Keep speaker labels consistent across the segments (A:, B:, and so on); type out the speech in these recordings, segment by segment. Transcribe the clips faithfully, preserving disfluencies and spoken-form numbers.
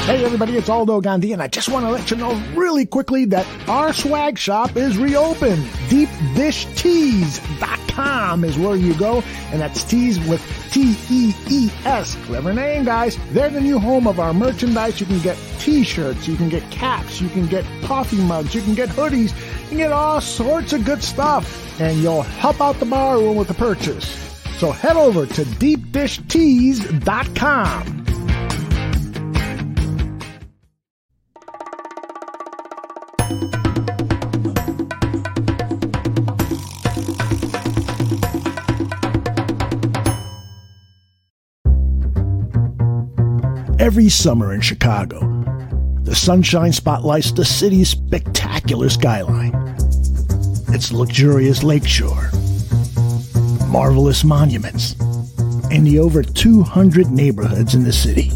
A: Hey everybody, it's Aldo Gandhi, and I just want to let you know really quickly that our swag shop is reopened. deep dish tees dot com is where you go, and that's tees with T E E S. Clever name, guys. They're the new home of our merchandise. You can get t-shirts, you can get caps, you can get coffee mugs, you can get hoodies, you can get all sorts of good stuff, and you'll help out the bar room with the purchase. So head over to deep dish tees dot com. Every summer in Chicago, the sunshine spotlights the city's spectacular skyline. Its luxurious lakeshore, marvelous monuments, and the over two hundred neighborhoods in the city.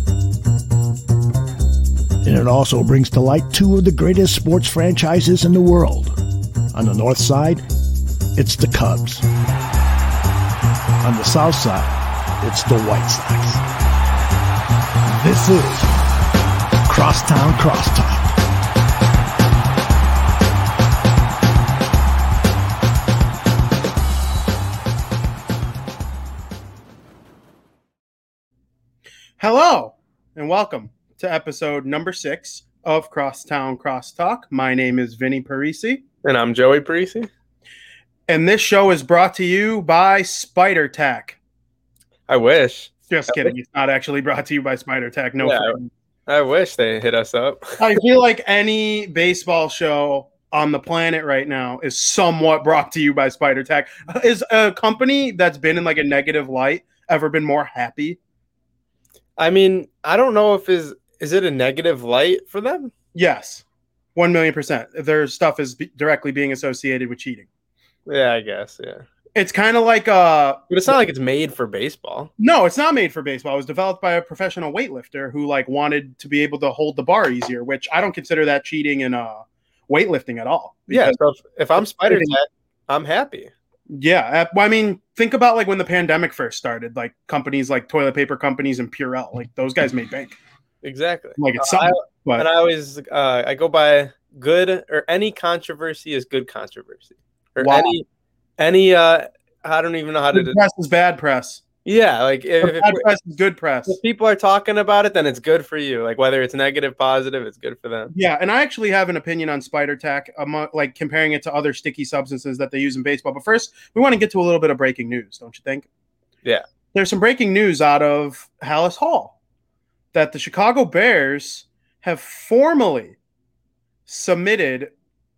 A: And it also brings to light two of the greatest sports franchises in the world. On the north side, it's the Cubs. On the south side, it's the White Sox. This is Crosstown Crosstalk.
B: Hello, and welcome to episode number six of Crosstown Crosstalk. My name is Vinny Parisi.
C: And I'm Joey Parisi.
B: And this show is brought to you by Spider Tack.
C: I wish.
B: Just kidding. It's not actually brought to you by Spider Tack. No.
C: Yeah, I wish they hit us up.
B: I feel like any baseball show on the planet right now is somewhat brought to you by Spider Tack. Is a company that's been in like a negative light ever been more happy?
C: I mean, I don't know if is is it a negative light for them?
B: Yes. One million percent. Their stuff is be- directly being associated with cheating.
C: Yeah, I guess. Yeah.
B: It's kind of like uh
C: but it's not like it's made for baseball.
B: No, it's not made for baseball. It was developed by a professional weightlifter who like wanted to be able to hold the bar easier, which I don't consider that cheating in uh weightlifting at all.
C: Yeah, so if, if I'm Spider Tack, I'm happy.
B: Yeah, I mean, think about like when the pandemic first started, like companies like toilet paper companies and Purell, like those guys made bank.
C: Exactly.
B: Like it's
C: uh,
B: something.
C: I,
B: but
C: and I always uh, I go by good or any controversy is good controversy. Or
B: wow.
C: any any uh I don't even know how
B: good
C: to
B: press is bad press.
C: Yeah, like if, if
B: bad press is good press.
C: If people are talking about it, then it's good for you. Like whether it's negative, positive, it's good for them.
B: Yeah, and I actually have an opinion on Spider Tack, um, like comparing it to other sticky substances that they use in baseball. But first, we want to get to a little bit of breaking news, don't you think?
C: Yeah.
B: There's some breaking news out of Halas Hall that the Chicago Bears have formally submitted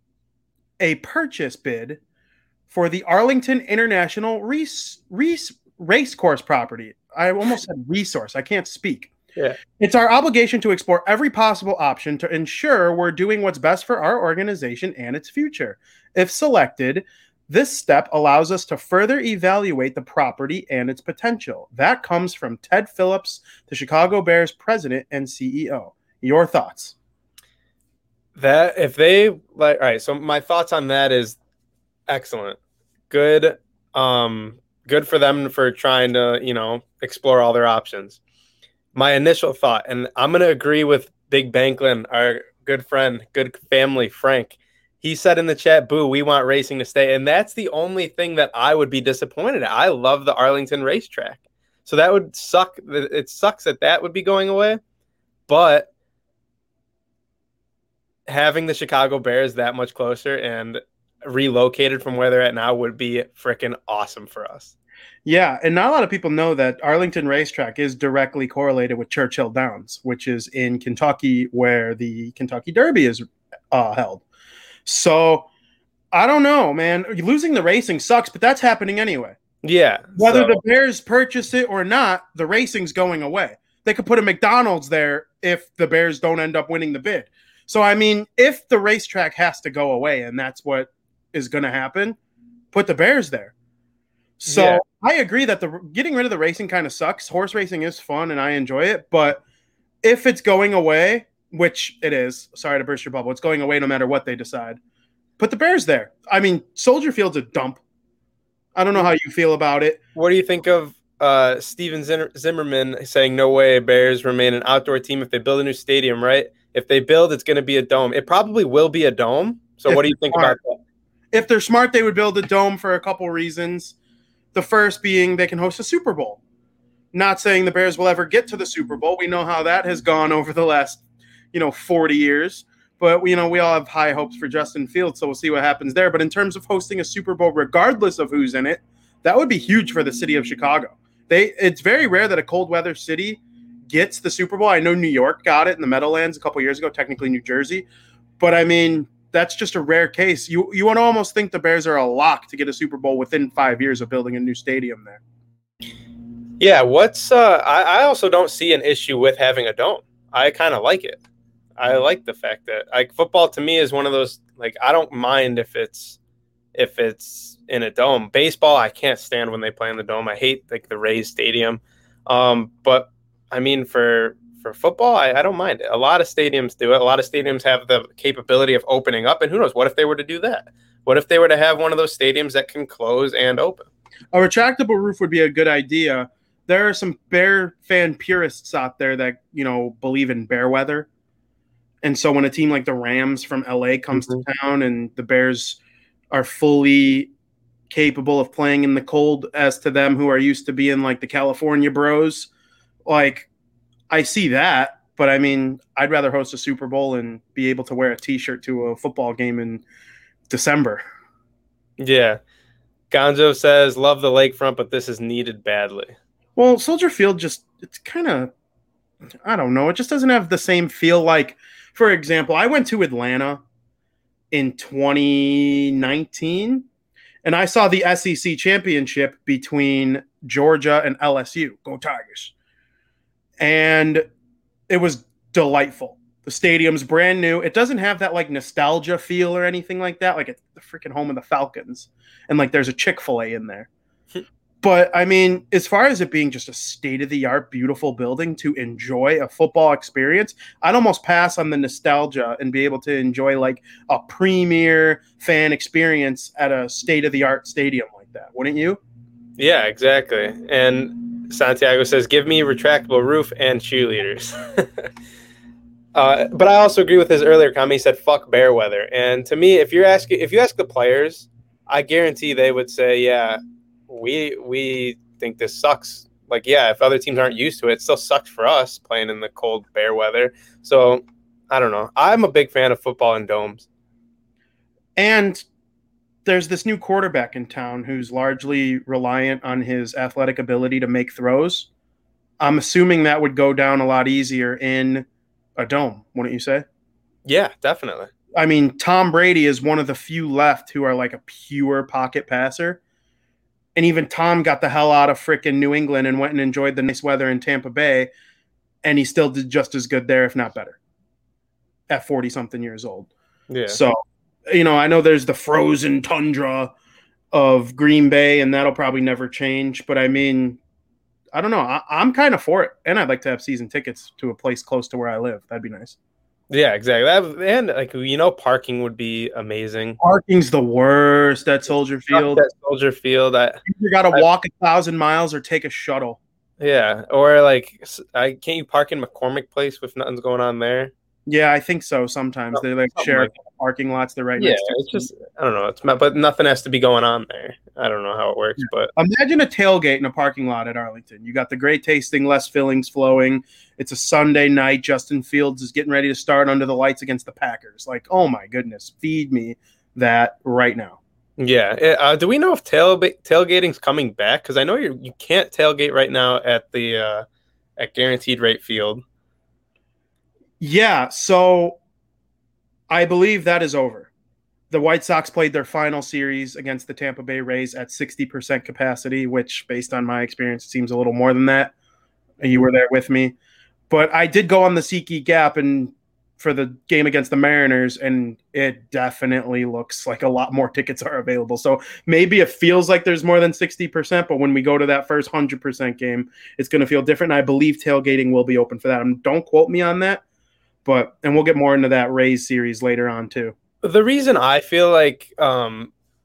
B: a purchase bid for the Arlington International Race, Race, Race Course property. I almost said resource. I can't speak.
C: Yeah.
B: It's our obligation to explore every possible option to ensure we're doing what's best for our organization and its future. If selected, this step allows us to further evaluate the property and its potential. That comes from Ted Phillips, the Chicago Bears president and C E O. Your thoughts?
C: That if they like, all right. So my thoughts on that is excellent, good, um, good for them for trying to, you know, explore all their options. My initial thought, and I'm going to agree with Big Banklin, our good friend, good family, Frank. He said in the chat, boo, we want racing to stay. And that's the only thing that I would be disappointed at. I love the Arlington racetrack. So that would suck. It sucks that that would be going away. But having the Chicago Bears that much closer and relocated from where they're at now would be freaking awesome for us.
B: Yeah, and not a lot of people know that Arlington Racetrack is directly correlated with Churchill Downs, which is in Kentucky where the Kentucky Derby is uh, held. So, I don't know, man. Losing the racing sucks, but that's happening anyway.
C: Yeah.
B: Whether
C: so.
B: the Bears purchase it or not, the racing's going away. They could put a McDonald's there if the Bears don't end up winning the bid. So, I mean, if the racetrack has to go away and that's what is going to happen, put the Bears there. So yeah. I agree that the getting rid of the racing kind of sucks. Horse racing is fun and I enjoy it, but if it's going away, which it is, sorry to burst your bubble, it's going away no matter what they decide, put the Bears there. I mean, Soldier Field's a dump. I don't know how you feel about it.
C: What do you think of uh, Steven Zimmer- Zimmerman saying, no way, Bears remain an outdoor team if they build a new stadium, right? If they build, it's going to be a dome. It probably will be a dome. So
B: If
C: what do you think
B: smart.
C: about that?
B: If they're smart, they would build a dome for a couple reasons. The first being they can host a Super Bowl. Not saying the Bears will ever get to the Super Bowl. We know how that has gone over the last, you know, forty years. But, you know, we all have high hopes for Justin Fields, so we'll see what happens there. But in terms of hosting a Super Bowl, regardless of who's in it, that would be huge for the city of Chicago. They It's very rare that a cold weather city gets the Super Bowl. I know New York got it in the Meadowlands a couple years ago, technically New Jersey. But, I mean, that's just a rare case. You you want to almost think the Bears are a lock to get a Super Bowl within five years of building a new stadium there.
C: Yeah, what's uh, I, I also don't see an issue with having a dome. I kind of like it. I like the fact that like football to me is one of those like I don't mind if it's if it's in a dome. Baseball, I can't stand when they play in the dome. I hate like the Rays Stadium. Um, but I mean for for football, I, I don't mind it. A lot of stadiums do it. A lot of stadiums have the capability of opening up, and who knows? What if they were to do that? What if they were to have one of those stadiums that can close and open?
B: A retractable roof would be a good idea. There are some Bear fan purists out there that, you know, believe in bear weather. And so when a team like the Rams from L A comes mm-hmm. to town and the Bears are fully capable of playing in the cold as to them who are used to being like the California bros, like I see that. But I mean, I'd rather host a Super Bowl and be able to wear a T-shirt to a football game in December.
C: Yeah. Gonzo says, love the lakefront, but this is needed badly.
B: Well, Soldier Field just, it's kind of, I don't know. It just doesn't have the same feel. Like, for example, I went to Atlanta in twenty nineteen, and I saw the S E C championship between Georgia and L S U. Go Tigers. And it was delightful. The stadium's brand new. It doesn't have that, like, nostalgia feel or anything like that. Like, it's the freaking home of the Falcons. And, like, there's a Chick-fil-A in there. But, I mean, as far as it being just a state-of-the-art, beautiful building to enjoy a football experience, I'd almost pass on the nostalgia and be able to enjoy, like, a premier fan experience at a state-of-the-art stadium like that. Wouldn't you?
C: Yeah, exactly. And Santiago says, give me retractable roof and cheerleaders. uh, but I also agree with his earlier comment. He said, fuck bear weather. And to me, if you're asking, if you ask the players, I guarantee they would say, yeah, we we think this sucks. Like, yeah, if other teams aren't used to it, it still sucks for us playing in the cold bear weather. So, I don't know. I'm a big fan of football in domes.
B: And there's this new quarterback in town who's largely reliant on his athletic ability to make throws. I'm assuming that would go down a lot easier in a dome, wouldn't you say?
C: Yeah, definitely.
B: I mean, Tom Brady is one of the few left who are like a pure pocket passer. And even Tom got the hell out of frickin' New England and went and enjoyed the nice weather in Tampa Bay. And he still did just as good there, if not better, at forty-something years old.
C: Yeah.
B: So, you know, I know there's the frozen tundra of Green Bay, and that'll probably never change. But, I mean, I don't know. I, I'm kind of for it. And I'd like to have season tickets to a place close to where I live. That'd be nice.
C: Yeah, exactly. That, and like you know, parking would be amazing.
B: Parking's the worst at Soldier Field.
C: At Soldier Field, I
B: you got to walk a thousand miles or take a shuttle.
C: Yeah, or like, I can't you park in McCormick Place if nothing's going on there?
B: Yeah, I think so. Sometimes they like share like parking lots. They're right
C: yeah,
B: next to.
C: It's just I don't know. It's not, but nothing has to be going on there. I don't know how it works, yeah. But
B: imagine a tailgate in a parking lot at Arlington. You got the great tasting, less fillings flowing. It's a Sunday night. Justin Fields is getting ready to start under the lights against the Packers. Like, oh my goodness, feed me that right now.
C: Yeah. Uh, do we know if tail tailgating's coming back? Because I know you you can't tailgate right now at the uh, at Guaranteed Rate Field.
B: Yeah, so I believe that is over. The White Sox played their final series against the Tampa Bay Rays at sixty percent capacity, which, based on my experience, seems a little more than that. You were there with me. But I did go on the SeatGeek app and for the game against the Mariners, and it definitely looks like a lot more tickets are available. So maybe it feels like there's more than sixty percent, but when we go to that first one hundred percent game, it's going to feel different. And I believe tailgating will be open for that. And don't quote me on that. But and we'll get more into that Rays series later on too.
C: The reason I feel like um,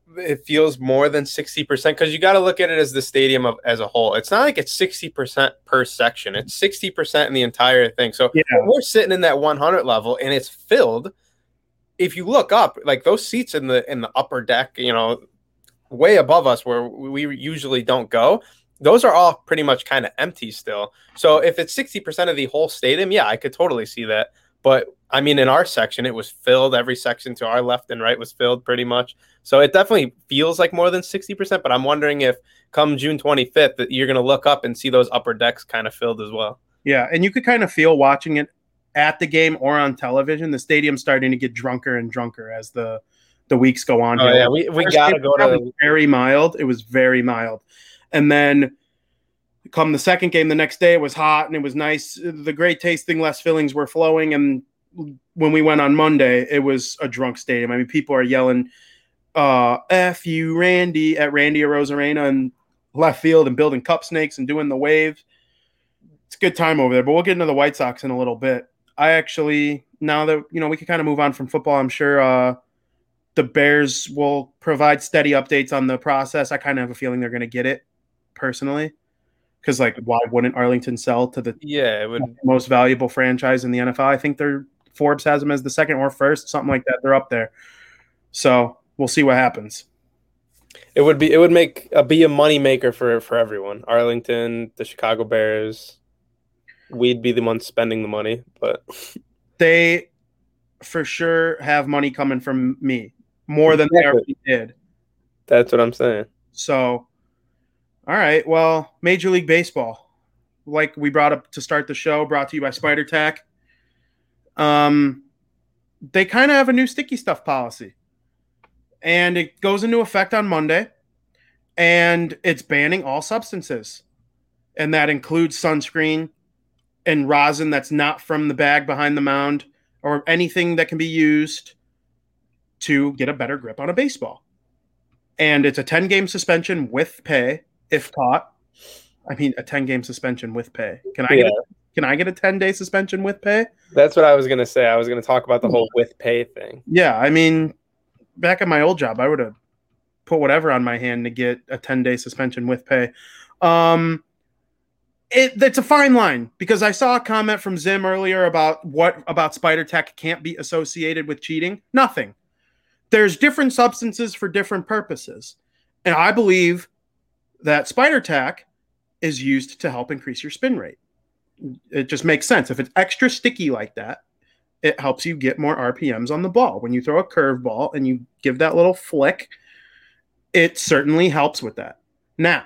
C: it feels more than sixty percent because you got to look at it as the stadium of, as a whole. It's not like it's sixty percent per section. It's sixty percent in the entire thing. So
B: Yeah.
C: we're sitting in that one hundred level and it's filled. If you look up, like those seats in the in the upper deck, you know, way above us where we usually don't go, those are all pretty much kind of empty still. So if it's sixty percent of the whole stadium, yeah, I could totally see that. But I mean, in our section, it was filled. Every section to our left and right was filled pretty much. So it definitely feels like more than sixty percent. But I'm wondering if come June twenty-fifth, that you're going to look up and see those upper decks kind of filled as well.
B: Yeah, and you could kind of feel watching it at the game or on television, the stadium's starting to get drunker and drunker as the the weeks go on.
C: Oh,
B: here.
C: yeah, we, we got to go to –
B: very mild. It was very mild. And then come the second game the next day, it was hot and it was nice. The great tasting, less fillings were flowing. And when we went on Monday, it was a drunk stadium. I mean, people are yelling, uh, F you, Randy, at Randy Arozarena and left field and building cup snakes and doing the wave. It's a good time over there, but we'll get into the White Sox in a little bit. I actually, now that, you know, we can kind of move on from football, I'm sure uh, the Bears will provide steady updates on the process. I kind of have a feeling they're going to get it personally. Because, like, why wouldn't Arlington sell to the
C: yeah, it would,
B: most valuable franchise in the N F L? I think they're Forbes has them as the second or first, something like that. They're up there. So we'll see what happens.
C: It would be it would make a, be a money maker for for everyone. Arlington, the Chicago Bears. We'd be the ones spending the money, but
B: they for sure have money coming from me more than they already did.
C: That's what I'm saying.
B: So, all right. Well, Major League Baseball, like we brought up to start the show, brought to you by Spider Tack. Um, they kind of have a new sticky stuff policy, and it goes into effect on Monday, and it's banning all substances, and that includes sunscreen and rosin that's not from the bag behind the mound or anything that can be used to get a better grip on a baseball. And it's a ten-game suspension with pay if caught. I mean, a ten-game suspension with pay. Can I
C: yeah.
B: get a, can I get a ten-day suspension with pay?
C: That's what I was going to say. I was going to talk about the whole with pay thing.
B: Yeah, I mean, back at my old job, I would have put whatever on my hand to get a ten-day suspension with pay. Um, it, it's a fine line because I saw a comment from Zim earlier about what about Spider Tack can't be associated with cheating. Nothing. There's different substances for different purposes. And I believe that Spider Tack is used to help increase your spin rate. It just makes sense. If it's extra sticky like that, it helps you get more R P Ms on the ball. When you throw a curveball and you give that little flick, it certainly helps with that. Now,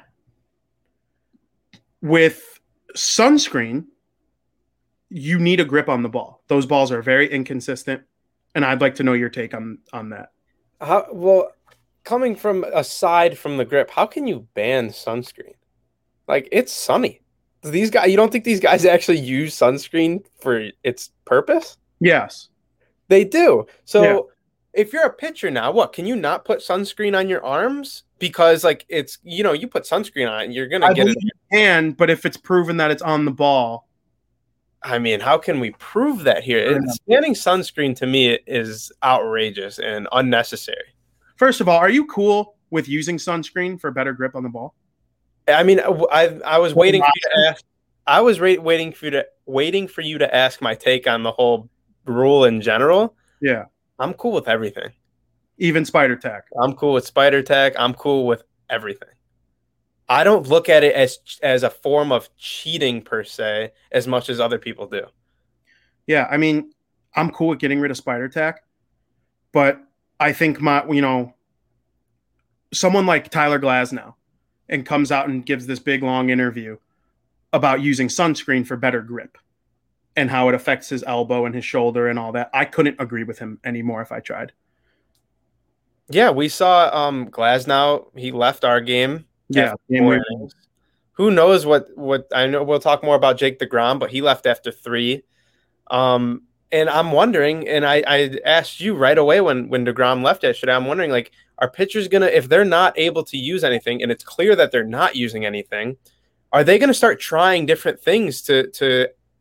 B: with sunscreen, you need a grip on the ball. Those balls are very inconsistent, and I'd like to know your take on, on that.
C: How, well, coming from aside from the grip, how can you ban sunscreen? Like, it's sunny. These guys, you don't think these guys actually use sunscreen for its purpose?
B: Yes.
C: They do. So
B: Yeah.
C: if you're a pitcher now, what, can you not put sunscreen on your arms? Because, like, it's, you know, you put sunscreen on it and you're going to
B: I
C: get it.
B: believe you can, but if it's proven that it's on the ball.
C: I mean, how can we prove that here?
B: Yeah.
C: It's, banning sunscreen to me is outrageous and unnecessary.
B: First of all, are you cool with using sunscreen for better grip on the ball?
C: I mean, I I was waiting for you to ask. I was ra- waiting for you to waiting for you to ask my take on the whole rule in general.
B: Yeah.
C: I'm cool with everything.
B: Even Spider Tack.
C: I'm cool with Spider Tack. I'm cool with everything. I don't look at it as as a form of cheating per se, as much as other people do.
B: Yeah, I mean, I'm cool with getting rid of Spider Tack, but I think my, you know, someone like Tyler Glasnow and comes out and gives this big long interview about using sunscreen for better grip and how it affects his elbow and his shoulder and all that. I couldn't agree with him anymore if I tried.
C: Yeah, we saw um Glasnow. He left our game.
B: Yeah,
C: game who knows what what I know. We'll talk more about Jake DeGrom, but he left after three. Um, and I'm wondering, and I, I asked you right away when when DeGrom left yesterday. I'm wondering, like, are pitchers gonna, if they're not able to use anything, and it's clear that they're not using anything, are they gonna start trying different things to to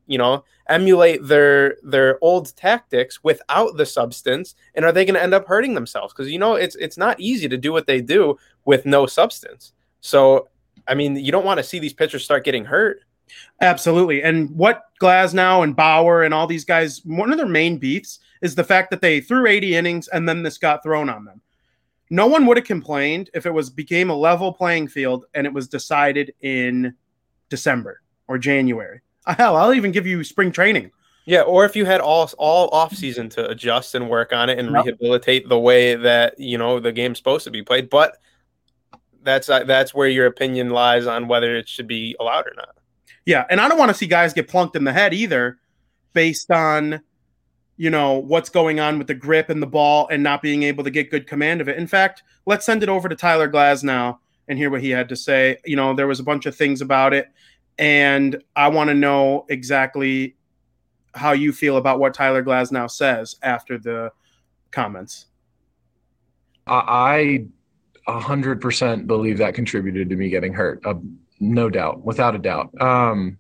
C: you know, emulate their their old tactics without the substance? And are they going to end up hurting themselves? Because, you know, it's it's not easy to do what they do with no substance. So, I mean, you don't want to see these pitchers start getting hurt.
B: Absolutely. And what Glasnow and Bauer and all these guys, one of their main beefs is the fact that they threw eighty innings and then this got thrown on them. No one would have complained if it was became a level playing field and it was decided in December or January. Hell, I'll even give you spring training.
C: Yeah, or if you had all all off season to adjust and work on it and yep. rehabilitate the way that, you know, the game's supposed to be played. But that's uh, that's where your opinion lies on whether it should be allowed or not.
B: Yeah, and I don't want to see guys get plunked in the head either based on, you know, what's going on with the grip and the ball and not being able to get good command of it. In fact, let's send it over to Tyler Glasnow and hear what he had to say. You know, there was a bunch of things about it, and I want to know exactly how you feel about what Tyler Glasnow says after the comments.
D: I one hundred percent believe that contributed to me getting hurt. Uh, no doubt, without a doubt. Um,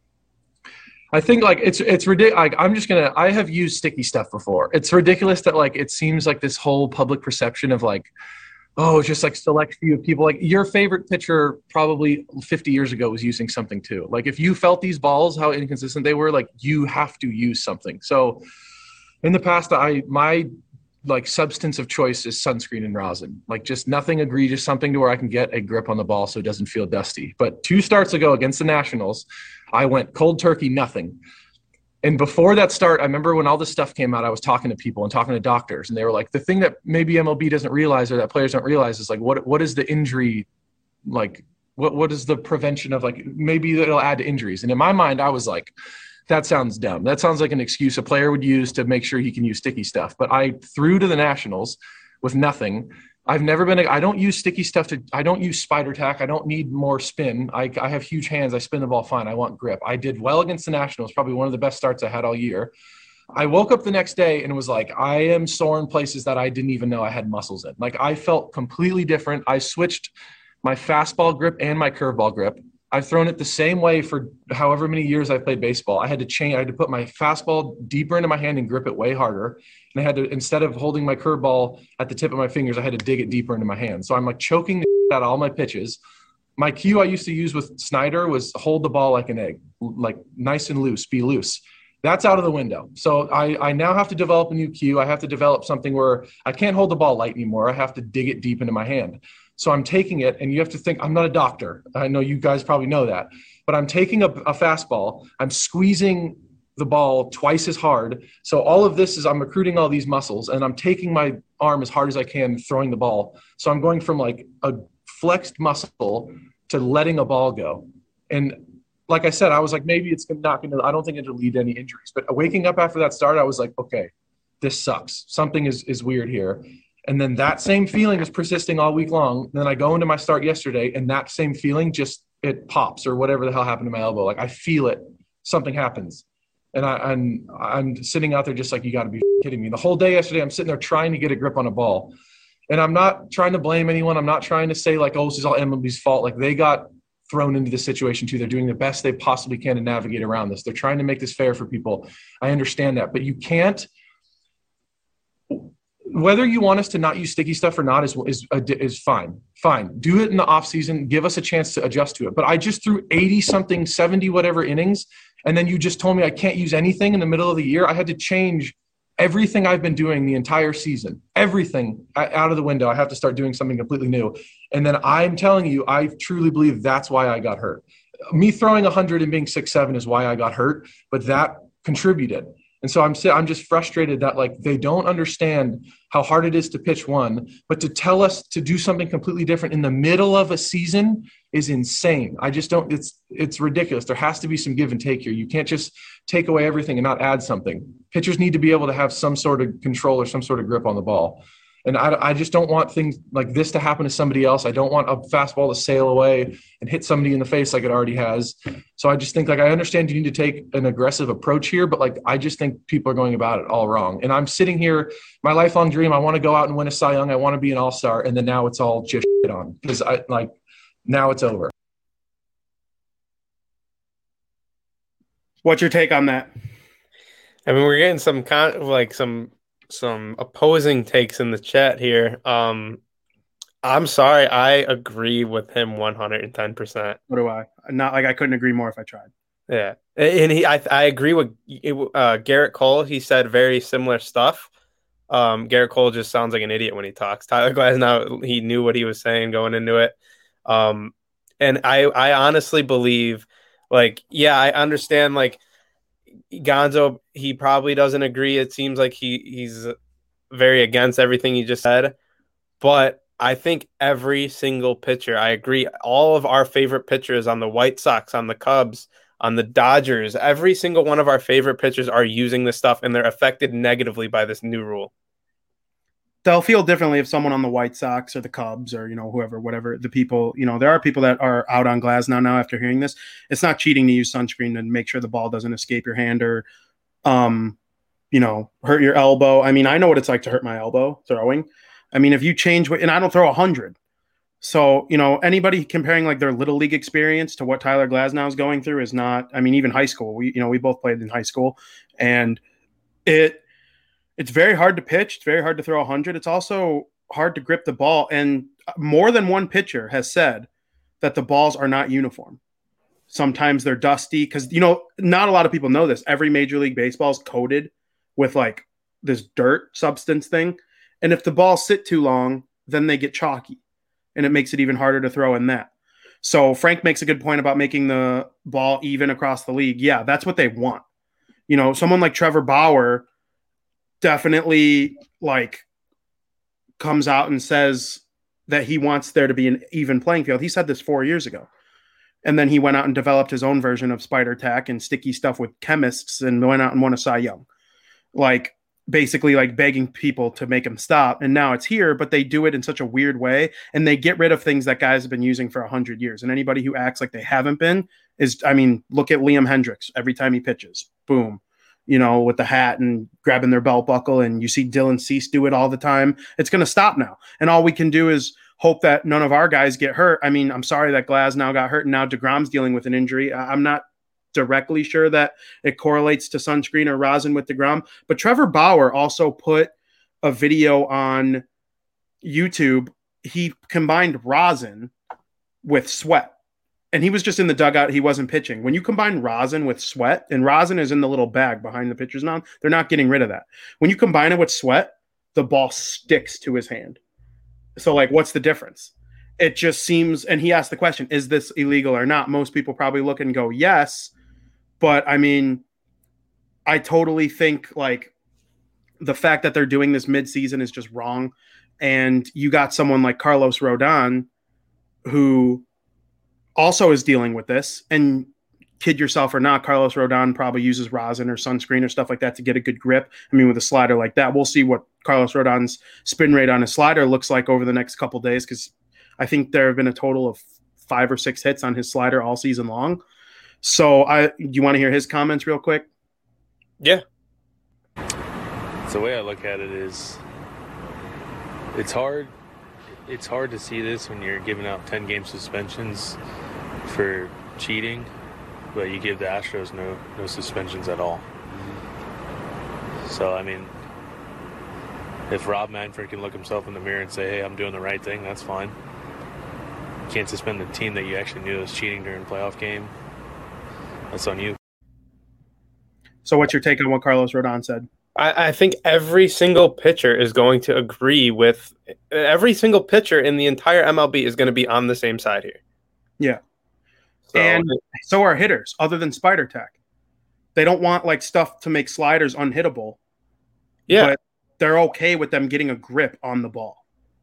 D: I think like it's it's ridiculous. Like, I'm just gonna. I have used sticky stuff before. It's ridiculous that like it seems like this whole public perception of like, oh, it's just like select few of people. Like your favorite pitcher probably fifty years ago was using something too. Like if you felt these balls, how inconsistent they were, like you have to use something. So in the past, I my like substance of choice is sunscreen and rosin. Like just nothing egregious, something to where I can get a grip on the ball so it doesn't feel dusty. But two starts ago against the Nationals, I went cold turkey, nothing. And before that start, I remember when all this stuff came out, I was talking to people and talking to doctors, and they were like, the thing that maybe M L B doesn't realize or that players don't realize is like, what what is the injury, like, what what is the prevention of, like, maybe it'll add to injuries. And in my mind, I was like, that sounds dumb. That sounds like an excuse a player would use to make sure he can use sticky stuff. But I threw to the Nationals with nothing. I've never been, a, I don't use sticky stuff to, I don't use spider tack. I don't need more spin. I, I have huge hands. I spin the ball fine. I want grip. I did well against the Nationals, probably one of the best starts I had all year. I woke up the next day and was like, I am sore in places that I didn't even know I had muscles in. Like I felt completely different. I switched my fastball grip and my curveball grip. I've thrown it the same way for however many years I've played baseball. I had to change. I had to put my fastball deeper into my hand and grip it way harder. And I had to, instead of holding my curveball at the tip of my fingers, I had to dig it deeper into my hand. So I'm like choking out all my pitches. My cue I used to use with Snyder was hold the ball like an egg, like nice and loose, be loose. That's out of the window. So I, I now have to develop a new cue. I have to develop something where I can't hold the ball light anymore. I have to dig it deep into my hand. So I'm taking it, and you have to think, I'm not a doctor. I know you guys probably know that. But I'm taking a, a fastball. I'm squeezing the ball twice as hard. So all of this is I'm recruiting all these muscles, and I'm taking my arm as hard as I can, throwing the ball. So I'm going from like a flexed muscle to letting a ball go. And like I said, I was like, maybe it's not going to – I don't think it'll lead to any injuries. But waking up after that start, I was like, okay, this sucks. Something is is weird here. And then that same feeling is persisting all week long. And then I go into my start yesterday, and that same feeling just, it pops or whatever the hell happened to my elbow. Like I feel it, something happens. And I, I'm, I'm sitting out there just like, you got to be kidding me. The whole day yesterday, I'm sitting there trying to get a grip on a ball. And I'm not trying to blame anyone. I'm not trying to say like, oh, this is all M L B's fault. Like they got thrown into this situation too. They're doing the best they possibly can to navigate around this. They're trying to make this fair for people. I understand that, but you can't, whether you want us to not use sticky stuff or not is is is fine. Fine. Do it in the off season. Give us a chance to adjust to it. But I just threw eighty something, seventy whatever innings, and then you just told me I can't use anything in the middle of the year. I had to change everything I've been doing the entire season. Everything out of the window. I have to start doing something completely new. And then I'm telling you, I truly believe that's why I got hurt. Me throwing one hundred and being six seven is why I got hurt, but that contributed. And so I'm I'm just frustrated that like they don't understand how hard it is to pitch one, but to tell us to do something completely different in the middle of a season is insane. I just don't, it's it's ridiculous. There has to be some give and take here. You can't just take away everything and not add something. Pitchers need to be able to have some sort of control or some sort of grip on the ball. And I, I just don't want things like this to happen to somebody else. I don't want a fastball to sail away and hit somebody in the face like it already has. So I just think, like, I understand you need to take an aggressive approach here, but, like, I just think people are going about it all wrong. And I'm sitting here, my lifelong dream, I want to go out and win a Cy Young. I want to be an all-star. And then now it's all just shit on because, I like, now it's over.
B: What's your take on that?
C: I mean, we're getting some con- like some some opposing takes in the chat here. Um, I'm sorry, I agree with him one hundred ten percent.
B: What do I? Not like I couldn't agree more if I tried.
C: Yeah, and he, I, I agree with uh, Garrett Cole. He said very similar stuff. Um, Garrett Cole just sounds like an idiot when he talks. Tyler Glasnow, he knew what he was saying going into it. Um, and I, I honestly believe, like, yeah, I understand, like, Gonzo, he probably doesn't agree. It seems like he he's very against everything he just said. But I think every single pitcher, I agree. All of our favorite pitchers on the White Sox, on the Cubs, on the Dodgers, every single one of our favorite pitchers are using this stuff, and they're affected negatively by this new rule.
B: They'll feel differently if someone on the White Sox or the Cubs or, you know, whoever, whatever the people, you know, there are people that are out on Glasnow now after hearing this. It's not cheating to use sunscreen to make sure the ball doesn't escape your hand or, um, you know, hurt your elbow. I mean, I know what it's like to hurt my elbow throwing. I mean, if you change what, and I don't throw a hundred. So, you know, anybody comparing like their little league experience to what Tyler Glasnow is going through is not, I mean, even high school, we, you know, we both played in high school, and it, it's very hard to pitch. It's very hard to throw a hundred. It's also hard to grip the ball. And more than one pitcher has said that the balls are not uniform. Sometimes they're dusty because, you know, not a lot of people know this. Every Major League Baseball is coated with like this dirt substance thing. And if the balls sit too long, then they get chalky, and it makes it even harder to throw in that. So Frank makes a good point about making the ball even across the league. Yeah, that's what they want. You know, someone like Trevor Bauer definitely like comes out and says that he wants there to be an even playing field. He said this four years ago. And then he went out and developed his own version of Spider Tack and sticky stuff with chemists and went out and won a Cy Young. Like, basically like begging people to make him stop. And now it's here, but they do it in such a weird way. And they get rid of things that guys have been using for a hundred years. And anybody who acts like they haven't been is, I mean, look at Liam Hendricks every time he pitches, boom, you know, with the hat and grabbing their belt buckle. And you see Dylan Cease do it all the time. It's going to stop now. And all we can do is hope that none of our guys get hurt. I mean, I'm sorry that Glasnow got hurt and now DeGrom's dealing with an injury. I'm not directly sure that it correlates to sunscreen or rosin with DeGrom, but Trevor Bauer also put a video on YouTube. He combined rosin with sweat, and he was just in the dugout. He wasn't pitching. When you combine rosin with sweat, and rosin is in the little bag behind the pitcher's mound, they're not getting rid of that. When you combine it with sweat, the ball sticks to his hand. So like, what's the difference? It just seems, and he asked the question, is this illegal or not? Most people probably look and go, yes. But I mean, I totally think like the fact that they're doing this mid-season is just wrong. And you got someone like Carlos Rodon who also is dealing with this. And kid yourself or not, Carlos Rodon probably uses rosin or sunscreen or stuff like that to get a good grip. I mean, with a slider like that, we'll see what Carlos Rodon's spin rate on his slider looks like over the next couple days, because I think there have been a total of five or six hits on his slider all season long. So I, do you want to hear his comments real quick?
C: Yeah.
E: So the way I look at it is it's hard. It's hard to see this when you're giving out ten game suspensions for cheating, but you give the Astros no, no suspensions at all. So, I mean, if Rob Manfred can look himself in the mirror and say, hey, I'm doing the right thing, that's fine. You can't suspend the team that you actually knew was cheating during a playoff game. That's on you.
B: So what's your take on what Carlos Rodon said?
C: I, I think every single pitcher is going to agree with every single pitcher in the entire M L B is going to be on the same side here.
B: Yeah.
C: So,
B: and so are hitters, other than Spider Tack. They don't want like stuff to make sliders unhittable.
C: Yeah.
B: But they're okay with them getting a grip on the ball.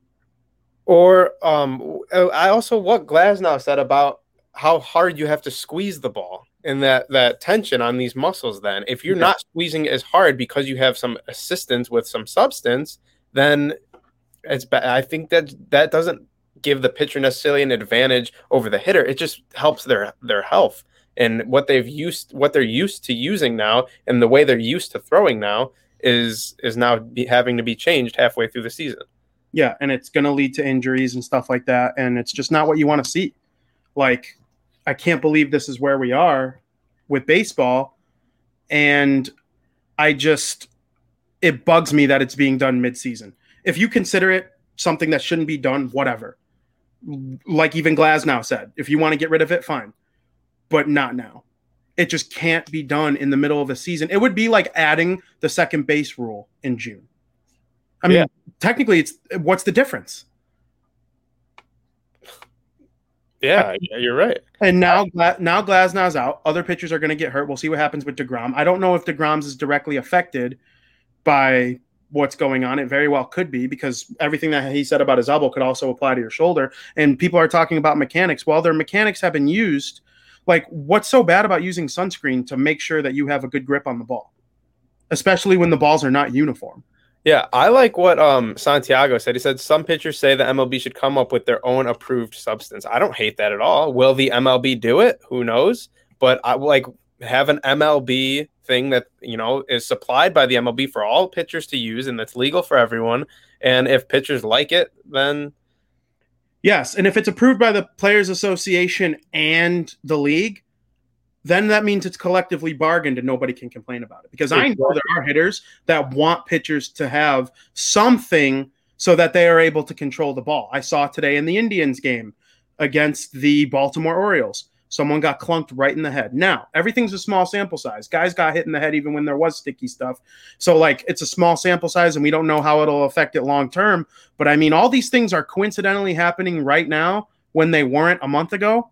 C: Or um, I also what Glasnow said about how hard you have to squeeze the ball and that, that tension on these muscles. Then if you're yeah. not squeezing as hard because you have some assistance with some substance, then it's bad. I think that that doesn't give the pitcher necessarily an advantage over the hitter. It just helps their, their health and what they've used, what they're used to using now. And the way they're used to throwing now is, is now be having to be changed halfway through the season.
B: Yeah. And it's going to lead to injuries and stuff like that. And it's just not what you want to see. Like, I can't believe this is where we are with baseball, And I just, it bugs me that it's being done mid-season. If you consider it something that shouldn't be done, whatever. Like even Glasnow said, if you want to get rid of it, fine. But not now. It just can't be done in the middle of a season. It would be like adding the second base rule in June. I mean, yeah. Technically, it's what's the difference?
C: Yeah, you're right.
B: And now, now Glasnow's out. Other pitchers are going to get hurt. We'll see what happens with DeGrom. I don't know if DeGrom's is directly affected by what's going on. It very well could be, because everything that he said about his elbow could also apply to your shoulder. And people are talking about mechanics. Well, their mechanics have been used. Like, what's so bad about using sunscreen to make sure that you have a good grip on the ball, especially when the balls are not uniform?
C: Yeah, I like what um, Santiago said. He said some pitchers say the M L B should come up with their own approved substance. I don't hate that at all. Will the M L B do it? Who knows? But I like have an M L B thing that, you know, is supplied by the M L B for all pitchers to use, and that's legal for everyone. And if pitchers like it, then
B: yes. And if it's approved by the Players Association and the league, then that means it's collectively bargained and nobody can complain about it. Because I know there are hitters that want pitchers to have something so that they are able to control the ball. I saw today in the Indians game against the Baltimore Orioles, someone got clunked right in the head. Now, everything's a small sample size. Guys got hit in the head even when there was sticky stuff. So, like, it's a small sample size, and we don't know how it'll affect it long term. But, I mean, all these things are coincidentally happening right now when they weren't a month ago.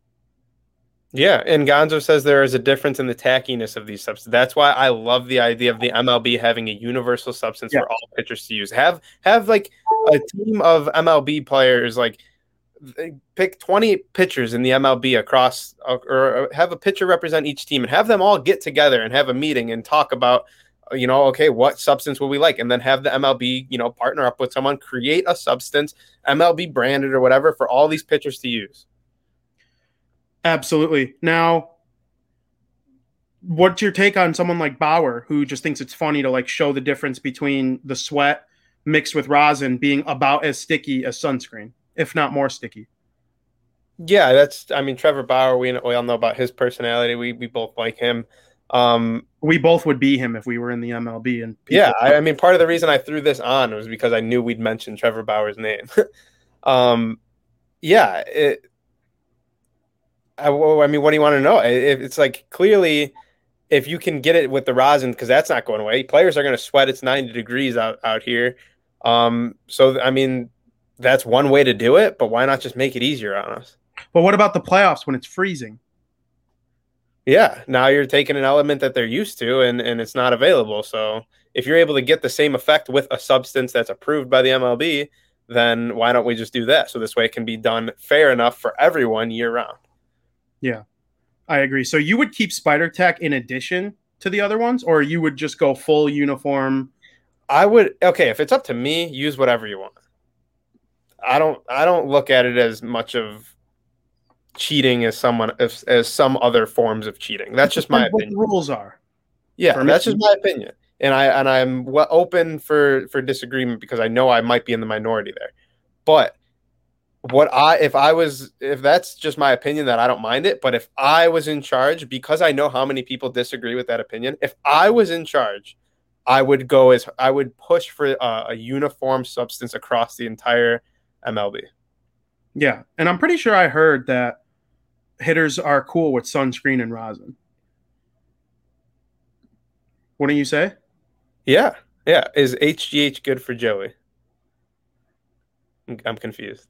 C: Yeah, and Gonzo says there is a difference in the tackiness of these substances. That's why I love the idea of the M L B having a universal substance yeah. for all pitchers to use. Have, have like, a team of M L B players, like, pick twenty pitchers in the M L B across, or have a pitcher represent each team, and have them all get together and have a meeting and talk about, you know, okay, what substance will we like? And then have the M L B, you know, partner up with someone, create a substance, M L B branded or whatever, for all these pitchers to use.
B: Absolutely. Now, what's your take on someone like Bauer, who just thinks it's funny to like show the difference between the sweat mixed with rosin being about as sticky as sunscreen, if not more sticky?
C: Yeah, that's, I mean, Trevor Bauer, we, we all know about his personality. We we both like him. Um,
B: we both would be him if we were in the M L B. And people-
C: yeah, I, I mean, part of the reason I threw this on was because I knew we'd mention Trevor Bauer's name. um, yeah, it, I, I mean, what do you want to know? It, it's like, clearly, if you can get it with the rosin, because that's not going away. Players are going to sweat. It's ninety degrees out, out here. Um, so, I mean, that's one way to do it, but why not just make it easier on us?
B: But what about the playoffs when it's freezing?
C: Yeah, now you're taking an element that they're used to, and, and it's not available. So if you're able to get the same effect with a substance that's approved by the M L B, then why don't we just do that? So this way it can be done fair enough for everyone year round.
B: Yeah, I agree. So you would keep Spider Tack in addition to the other ones, or you would just go full uniform?
C: I would. Okay, if it's up to me, use whatever you want. I don't. I don't look at it as much of cheating as someone as, as some other forms of cheating. That's just my opinion.
B: What the rules are.
C: Yeah, that's just my opinion, and I and I'm well open for for disagreement, because I know I might be in the minority there, but. What I if I was if that's just my opinion, that I don't mind it, but if I was in charge, because I know how many people disagree with that opinion, if I was in charge, I would go as I would push for a, a uniform substance across the entire M L B.
B: Yeah, and I'm pretty sure I heard that hitters are cool with sunscreen and rosin. Wouldn't you say?
C: Yeah, yeah. Is H G H good for Joey? I'm confused.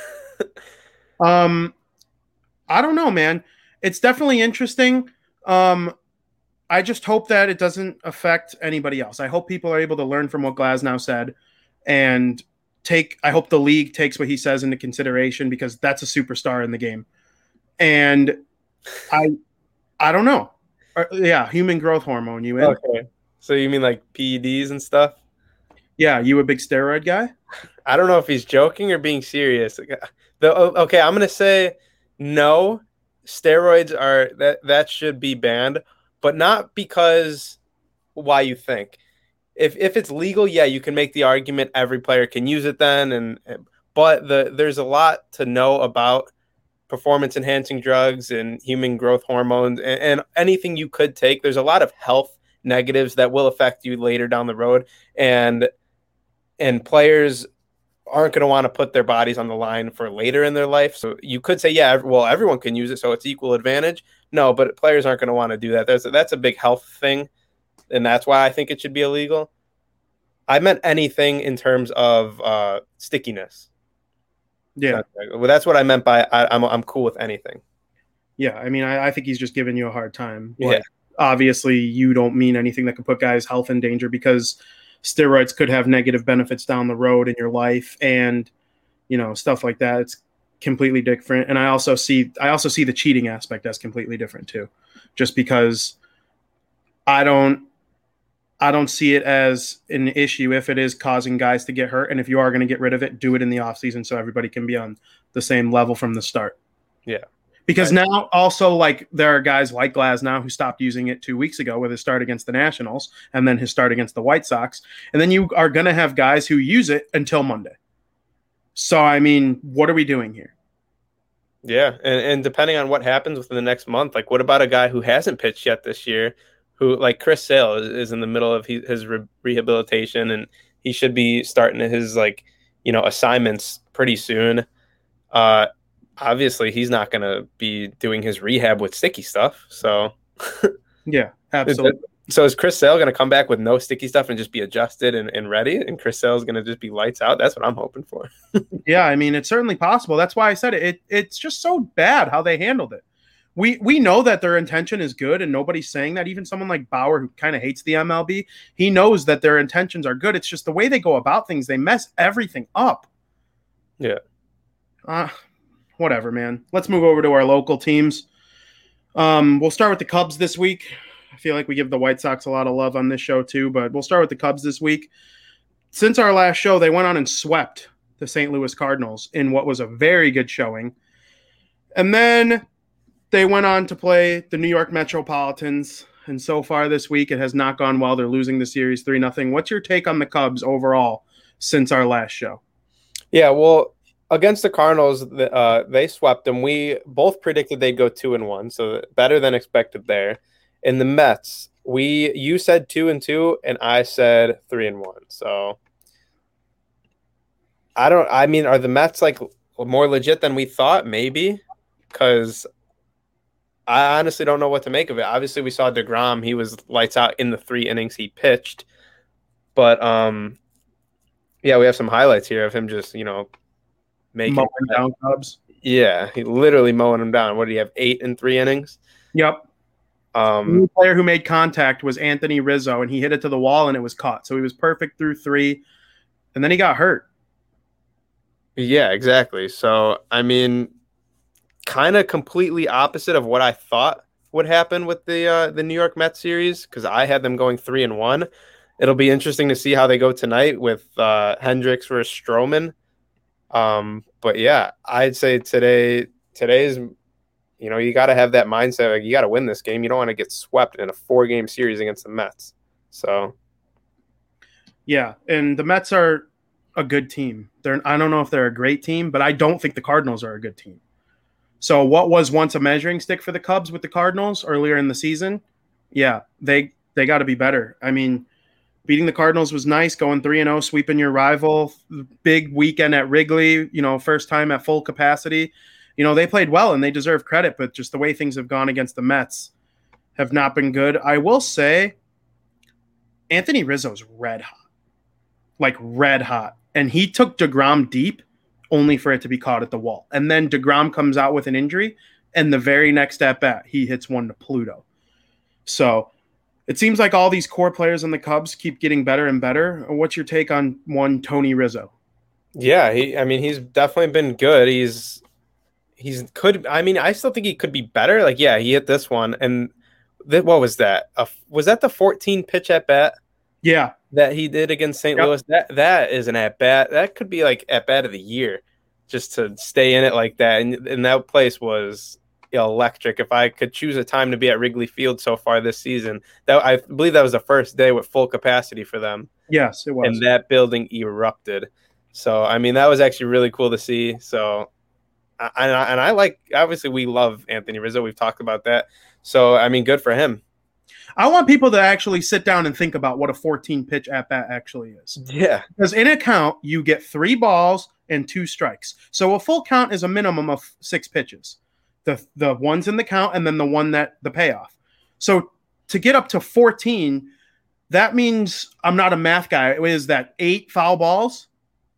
B: um, I don't know, man. It's definitely interesting. Um, I just hope that it doesn't affect anybody else. I hope people are able to learn from what Glasnow said and take. I hope the league takes what he says into consideration, because that's a superstar in the game. And I, I don't know. Or, yeah, human growth hormone. You in?
C: Okay. So you mean like P E Ds and stuff?
B: Yeah, you a big steroid guy?
C: I don't know if he's joking or being serious. The, okay, I'm gonna say no. Steroids are that that should be banned, but not because why you think. If if it's legal, yeah, you can make the argument every player can use it then, and but the there's a lot to know about performance enhancing drugs and human growth hormones and, and anything you could take. There's a lot of health negatives that will affect you later down the road. And, and players aren't going to want to put their bodies on the line for later in their life. So you could say, yeah, well, everyone can use it, so it's equal advantage. No, but players aren't going to want to do that. There's a, that's a big health thing, and that's why I think it should be illegal. I meant anything in terms of uh, stickiness.
B: Yeah,
C: well, that's what I meant by I, I'm I'm cool with anything.
B: Yeah, I mean, I, I think he's just giving you a hard time.
C: Yeah.
B: Like, obviously, you don't mean anything that could put guys' health in danger because steroids could have negative benefits down the road in your life, and you know, stuff like that. It's completely different. And I also see I also see the cheating aspect as completely different too, just because I don't I don't see it as an issue if it is causing guys to get hurt. And if you are going to get rid of it, do it in the offseason so everybody can be on the same level from the start.
C: Yeah.
B: Because
C: right.
B: now also, like, there are guys like Glasnow who stopped using it two weeks ago with his start against the Nationals and then his start against the White Sox. And then you are going to have guys who use it until Monday. So, I mean, what are we doing here?
C: Yeah. And, and depending on what happens within the next month, like, what about a guy who hasn't pitched yet this year, who, like Chris Sale, is, is in the middle of he, his re- rehabilitation, and he should be starting his, like, you know, assignments pretty soon. Uh, Obviously, he's not going to be doing his rehab with sticky stuff. So,
B: yeah, absolutely.
C: So is Chris Sale going to come back with no sticky stuff and just be adjusted and, and ready? And Chris Sale is going to just be lights out? That's what I'm hoping for.
B: Yeah, I mean, it's certainly possible. That's why I said it. it. It's just so bad how they handled it. We we know that their intention is good, and nobody's saying that. Even someone like Bauer, who kind of hates the M L B, he knows that their intentions are good. It's just the way they go about things. They mess everything up.
C: Yeah.
B: Uh Whatever, man. Let's move over to our local teams. Um, we'll start with the Cubs this week. I feel like we give the White Sox a lot of love on this show too, but we'll start with the Cubs this week. Since our last show, they went on and swept the Saint Louis Cardinals in what was a very good showing. And then they went on to play the New York Metropolitans. And so far this week, it has not gone well. They're losing the series three nothing. What's your take on the Cubs overall since our last show?
C: Yeah, well, against the Cardinals, uh, they swept them. We both predicted they'd go two and one, so better than expected there. In the Mets, we you said two and two, and I said three and one. So I don't. I mean, are the Mets like more legit than we thought? Maybe, because I honestly don't know what to make of it. Obviously, we saw DeGrom; he was lights out in the three innings he pitched. But um, yeah, we have some highlights here of him just you know. Making
B: mowing down Cubs.
C: Yeah, he literally mowing them down. What did he have? Eight in three innings.
B: Yep.
C: Um,
B: the only player who made contact was Anthony Rizzo, and he hit it to the wall, and it was caught. So he was perfect through three, and then he got hurt.
C: Yeah, exactly. So I mean, kind of completely opposite of what I thought would happen with the uh, the New York Mets series, because I had them going three and one. It'll be interesting to see how they go tonight with uh, Hendricks versus Stroman. Um, but yeah, I'd say today, today's, you know, you got to have that mindset. Like, you got to win this game. You don't want to get swept in a four game series against the Mets. So,
B: yeah. And the Mets are a good team. They're, I don't know if they're a great team, but I don't think the Cardinals are a good team. So what was once a measuring stick for the Cubs with the Cardinals earlier in the season? Yeah, they, they got to be better. I mean, beating the Cardinals was nice, going three and oh, sweeping your rival. Big weekend at Wrigley, you know, first time at full capacity. You know, they played well and they deserve credit, but just the way things have gone against the Mets have not been good. I will say Anthony Rizzo's red hot, like red hot. And he took DeGrom deep only for it to be caught at the wall. And then DeGrom comes out with an injury, and the very next at bat, he hits one to Pluto. So it seems like all these core players on the Cubs keep getting better and better. What's your take on one Tony Rizzo?
C: Yeah, he. I mean, he's definitely been good. He's he's could. I mean, I still think he could be better. Like, yeah, he hit this one, and th- what was that? Uh, was that the fourteen pitch at bat?
B: Yeah,
C: that he did against Saint
B: Yep.
C: Louis. That that is an at bat. That could be like at bat of the year, just to stay in it like that. And and that place was electric. If I could choose a time to be at Wrigley Field so far this season, that I believe that was the first day with full capacity for them.
B: Yes, it was.
C: And that building erupted. So I mean, that was actually really cool to see. So I, and, I, and I like, obviously we love Anthony Rizzo. We've talked about that. So, I mean, good for him.
B: I want people to actually sit down and think about what a fourteen pitch at bat actually is.
C: Yeah.
B: Because in a count, you get three balls and two strikes. So a full count is a minimum of six pitches. The the ones in the count and then the one that the payoff. So to get up to fourteen, that means I'm not a math guy. Is that eight foul balls?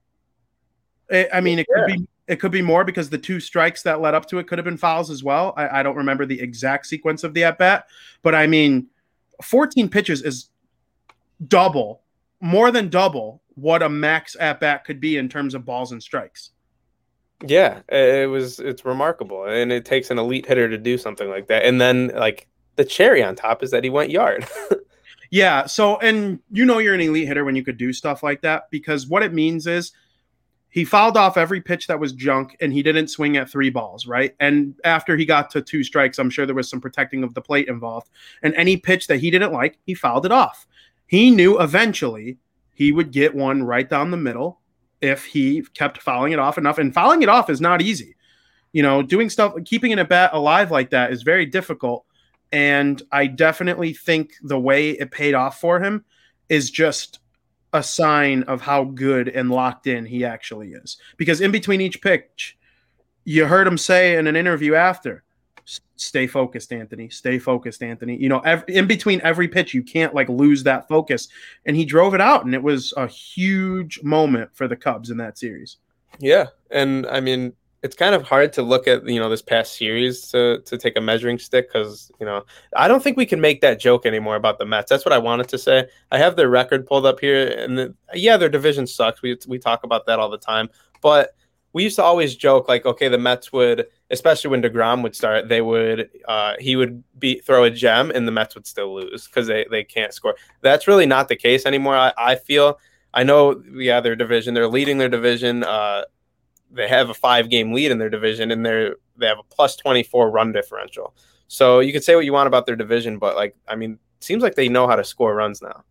B: I mean, it could yeah. be it could be more because the two strikes that led up to it could have been fouls as well. I, I don't remember the exact sequence of the at bat, but I mean, fourteen pitches is double, more than double what a max at bat could be in terms of balls and strikes.
C: Yeah, it was it's remarkable, and it takes an elite hitter to do something like that. And then, like, the cherry on top is that he went yard.
B: Yeah. So, and you know, you're an elite hitter when you could do stuff like that, because what it means is he fouled off every pitch that was junk and he didn't swing at three balls, right? And after he got to two strikes, I'm sure there was some protecting of the plate involved. And any pitch that he didn't like, he fouled it off. He knew eventually he would get one right down the middle if he kept fouling it off enough. And fouling it off is not easy. You know, doing stuff, keeping an at bat alive like that is very difficult. And I definitely think the way it paid off for him is just a sign of how good and locked in he actually is. Because in between each pitch, you heard him say in an interview after, stay focused, Anthony, stay focused, Anthony. You know, every, in between every pitch, you can't like lose that focus. And he drove it out, and it was a huge moment for the Cubs in that series.
C: Yeah. And I mean, it's kind of hard to look at, you know, this past series to to take a measuring stick because, you know, I don't think we can make that joke anymore about the Mets. That's what I wanted to say. I have their record pulled up here, and the, yeah, their division sucks. We we talk about that all the time. But we used to always joke like, okay, the Mets would, especially when DeGrom would start, they would uh, he would be throw a gem and the Mets would still lose because they, they can't score. That's really not the case anymore. I, I feel. I know, yeah, their division, they're leading their division. Uh, They have a five-game lead in their division, and they're they have a plus twenty-four run differential. So you could say what you want about their division, but like, I mean, it seems like they know how to score runs now.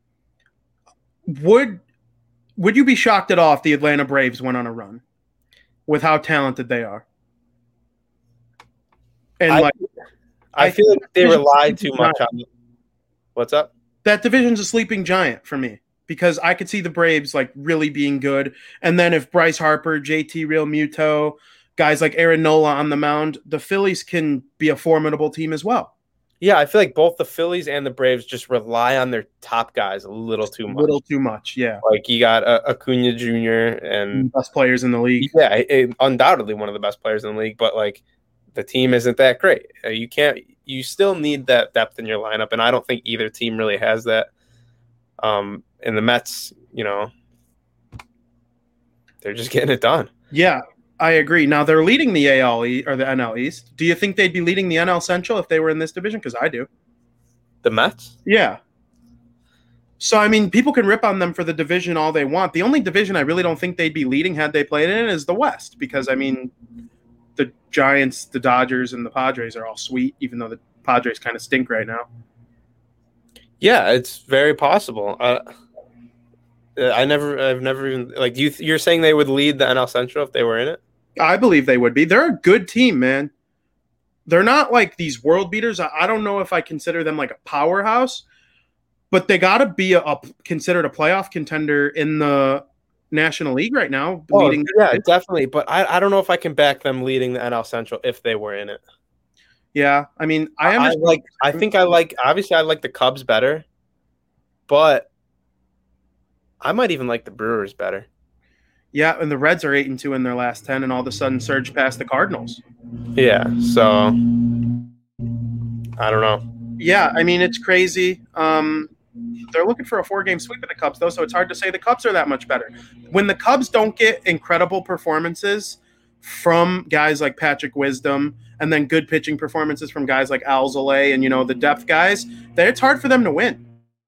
B: Would would you be shocked at all if the Atlanta Braves went on a run with how talented they are? And
C: I,
B: like,
C: I,
B: I
C: feel like they rely too much on. What's up?
B: That division's a sleeping giant for me. Because I could see the Braves like really being good. And then if Bryce Harper, J T Realmuto, guys like Aaron Nola on the mound, the Phillies can be a formidable team as well.
C: Yeah, I feel like both the Phillies and the Braves just rely on their top guys a little too much.
B: A little too much, yeah.
C: Like you got uh, Acuna Junior and
B: best players in the league.
C: Yeah, it, undoubtedly one of the best players in the league, but like the team isn't that great. You can't. You still need that depth in your lineup, and I don't think either team really has that. Um, and the Mets, you know, they're just getting it done.
B: Yeah, I agree. Now they're leading the A L E or the N L East. Do you think they'd be leading the N L Central if they were in this division? Because I do.
C: The Mets?
B: Yeah. So, I mean, people can rip on them for the division all they want. The only division I really don't think they'd be leading had they played in it is the West. Because, I mean, the Giants, the Dodgers, and the Padres are all sweet, even though the Padres kind of stink right now.
C: Yeah, it's very possible. Uh, I never, I've never even like you. You're saying they would lead the N L Central if they were in it?
B: I believe they would be. They're a good team, man. They're not like these world beaters. I, I don't know if I consider them like a powerhouse, but they got to be a, a considered a playoff contender in the National League right now.
C: Oh,
B: leading
C: yeah, definitely. But I, I don't know if I can back them leading the N L Central if they were in it.
B: Yeah, I mean, I understand.
C: I like. I think I like. Obviously, I like the Cubs better, but I might even like the Brewers better.
B: Yeah, and the Reds are eight and two in their last ten, and all of a sudden surged past the Cardinals.
C: Yeah, so I don't know.
B: Yeah, I mean, it's crazy. Um, they're looking for a four-game sweep of the Cubs, though, so it's hard to say the Cubs are that much better. When the Cubs don't get incredible performances from guys like Patrick Wisdom, and then good pitching performances from guys like Alzolay and, you know, the depth guys, then it's hard for them to win.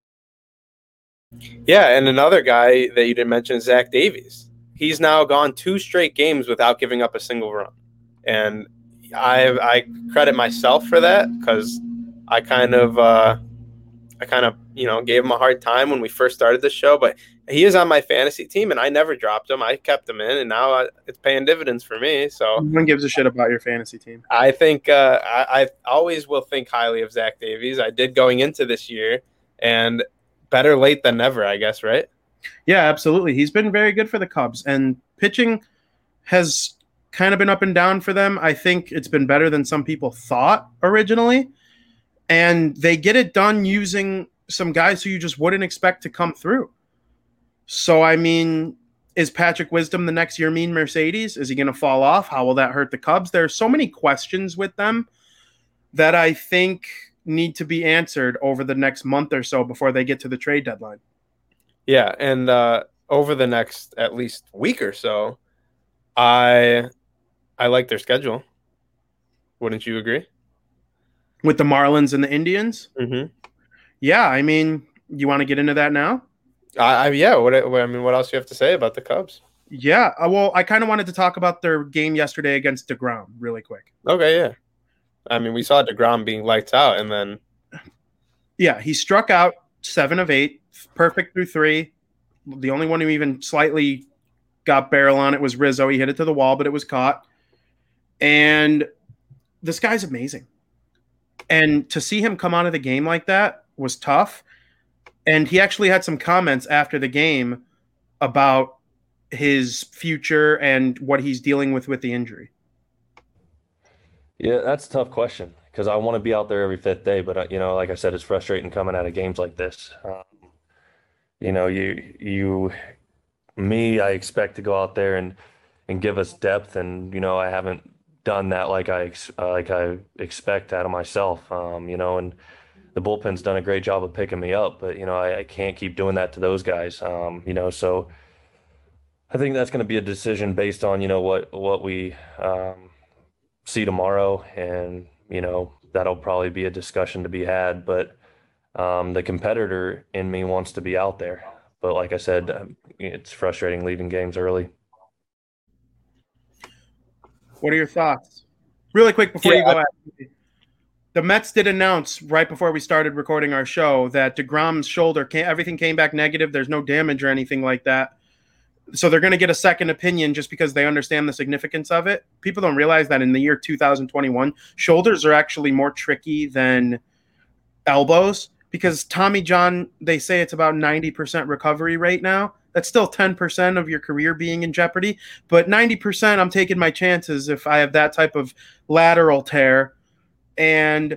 C: Yeah, and another guy that you didn't mention is Zach Davies. He's now gone two straight games without giving up a single run. And I I credit myself for that because I kind of, uh, I kind of, you know, gave him a hard time when we first started the show. But he is on my fantasy team, and I never dropped him. I kept him in, and now I, it's paying dividends for me. So
B: no one gives a shit about your fantasy team.
C: I think uh, I, I always will think highly of Zach Davies. I did going into this year, and better late than never, I guess, right?
B: Yeah, absolutely. He's been very good for the Cubs, and pitching has kind of been up and down for them. I think it's been better than some people thought originally, and they get it done using some guys who you just wouldn't expect to come through. So, I mean, is Patrick Wisdom the next Yermin Mercedes? Is he going to fall off? How will that hurt the Cubs? There are so many questions with them that I think need to be answered over the next month or so before they get to the trade deadline.
C: Yeah, and uh, over the next at least week or so, I I like their schedule. Wouldn't you agree?
B: With the Marlins and the Indians?
C: Mm-hmm.
B: Yeah, I mean, you want to get into that now?
C: I, I yeah. What, what I mean, what else do you have to say about the Cubs?
B: Yeah, uh, well, I kind of wanted to talk about their game yesterday against DeGrom really quick.
C: Okay, yeah. I mean, we saw DeGrom being lights out, and then
B: yeah, he struck out seven of eight, perfect through three. The only one who even slightly got barrel on it was Rizzo. He hit it to the wall, but it was caught. And this guy's amazing. And to see him come out of the game like that was tough. And he actually had some comments after the game about his future and what he's dealing with with the injury.
F: Yeah, that's a tough question because I want to be out there every fifth day. But, uh, you know, like I said, it's frustrating coming out of games like this. Um, you know, you, you, me, I expect to go out there and, and give us depth. And, you know, I haven't done that like I, ex- uh, like I expect out of myself, um, you know, and the bullpen's done a great job of picking me up, but, you know, I, I can't keep doing that to those guys. Um, you know, so I think that's going to be a decision based on, you know, what, what we um, see tomorrow. And, you know, that'll probably be a discussion to be had, but um, the competitor in me wants to be out there. But like I said, it's frustrating leaving games early.
B: What are your thoughts? Really quick before
C: Yeah,
B: you go ahead. The Mets did announce right before we started recording our show that DeGrom's shoulder, came, everything came back negative. There's no damage or anything like that. So they're going to get a second opinion just because they understand the significance of it. People don't realize that in the year two thousand twenty-one, shoulders are actually more tricky than elbows because Tommy John, they say it's about ninety percent recovery rate now. That's still ten percent of your career being in jeopardy. But ninety percent, I'm taking my chances if I have that type of lateral tear. And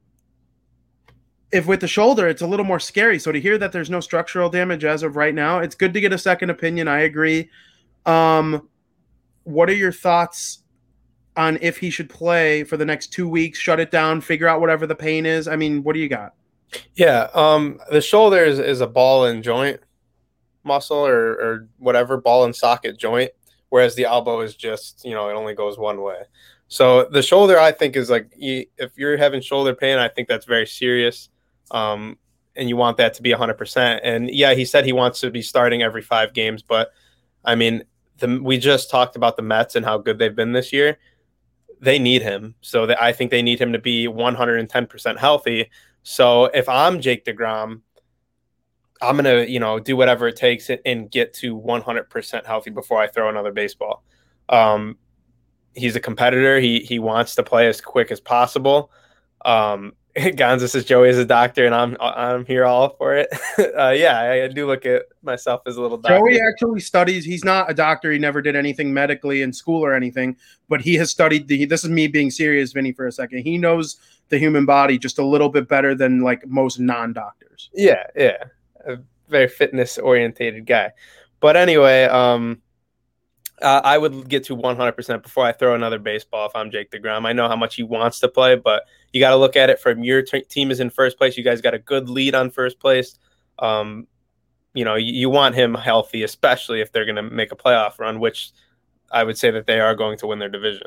B: if with the shoulder, it's a little more scary. So to hear that there's no structural damage as of right now, it's good to get a second opinion. I agree. Um, what are your thoughts on if he should play for the next two weeks, shut it down, figure out whatever the pain is? I mean, what do you got?
C: Yeah, um, the shoulder is, is a ball and joint muscle or, or whatever, ball and socket joint, whereas the elbow is just, you know, it only goes one way. So the shoulder, I think, is like, if you're having shoulder pain, I think that's very serious. Um, and you want that to be one hundred percent. And yeah, he said he wants to be starting every five games. But I mean, the, we just talked about the Mets and how good they've been this year. They need him. So that I think they need him to be one hundred ten percent healthy. So if I'm Jake DeGrom, I'm going to, you know, do whatever it takes and get to one hundred percent healthy before I throw another baseball. Um, He's a competitor. He he wants to play as quick as possible. Um, Gonza says Joey is a doctor, and I'm I'm here all for it. uh, yeah, I, I do look at myself as a little doctor.
B: Joey actually studies. He's not a doctor. He never did anything medically in school or anything, but he has studied the. This is me being serious, Vinny, for a second. He knows the human body just a little bit better than like most non-doctors.
C: Yeah, yeah, a very fitness orientated guy. But anyway, um. Uh, I would get to one hundred percent before I throw another baseball if I'm Jake DeGrom. I know how much he wants to play, but you got to look at it from your t- team is in first place. You guys got a good lead on first place. Um, you know, you, you want him healthy, especially if they're going to make a playoff run, which I would say that they are going to win their division.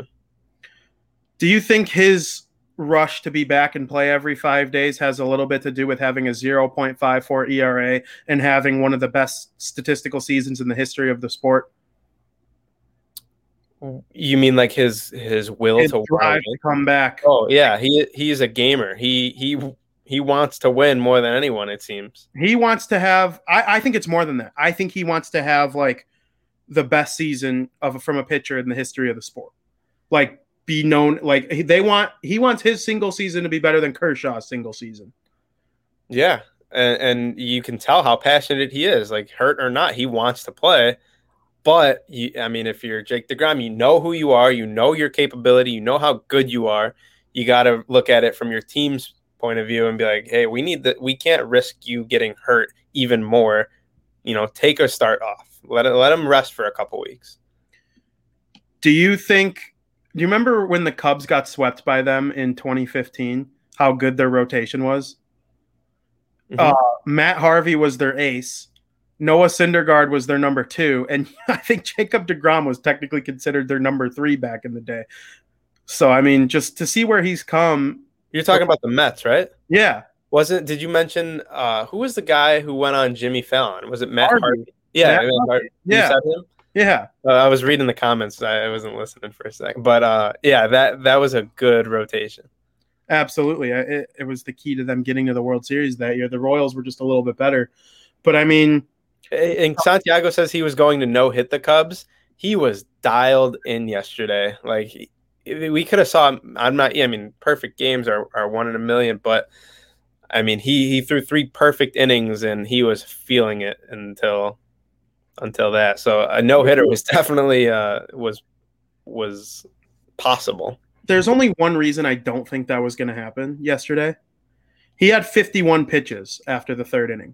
B: Do you think his rush to be back and play every five days has a little bit to do with having a zero point five four E R A and having one of the best statistical seasons in the history of the sport?
C: You mean like his his will
B: His
C: to
B: drive to come back?
C: Oh yeah, he he's a gamer. He he he wants to win more than anyone, it seems.
B: He wants to have I, I think it's more than that. I think he wants to have like the best season of from a pitcher in the history of the sport. Like be known like they want he wants his single season to be better than Kershaw's single season.
C: Yeah. And, and you can tell how passionate he is, like hurt or not, he wants to play. But you, I mean, if you're Jake DeGrom, you know who you are, you know your capability, you know how good you are. You got to look at it from your team's point of view and be like, hey, we need that. We can't risk you getting hurt even more. You know, take a start off. Let it, let him rest for a couple weeks.
B: Do you think? Do you remember when the Cubs got swept by them in twenty fifteen? How good their rotation was. Mm-hmm. Uh, Matt Harvey was their ace. Noah Syndergaard was their number two, and I think Jacob DeGrom was technically considered their number three back in the day. So, I mean, just to see where he's come.
C: You're talking about the Mets, right?
B: Yeah.
C: Wasn't? Did you mention uh, who was the guy who went on Jimmy Fallon? Was it Matt
B: Harvey?
C: Harvey? Yeah,
B: Matt
C: Harvey.
B: Yeah.
C: You said him?
B: Yeah.
C: Uh, I was reading the comments. I wasn't listening for a second, but uh, yeah, that that was a good rotation.
B: Absolutely. It, it was the key to them getting to the World Series that year. The Royals were just a little bit better. But, I mean.
C: And Santiago says he was going to no-hit the Cubs. He was dialed in yesterday. Like, we could have saw – I'm not – I mean, perfect games are, are one in a million. But, I mean, he, he threw three perfect innings, and he was feeling it until until that. So, a no-hitter was definitely uh, was was possible.
B: There's only one reason I don't think that was going to happen yesterday. He had fifty-one pitches after the third inning.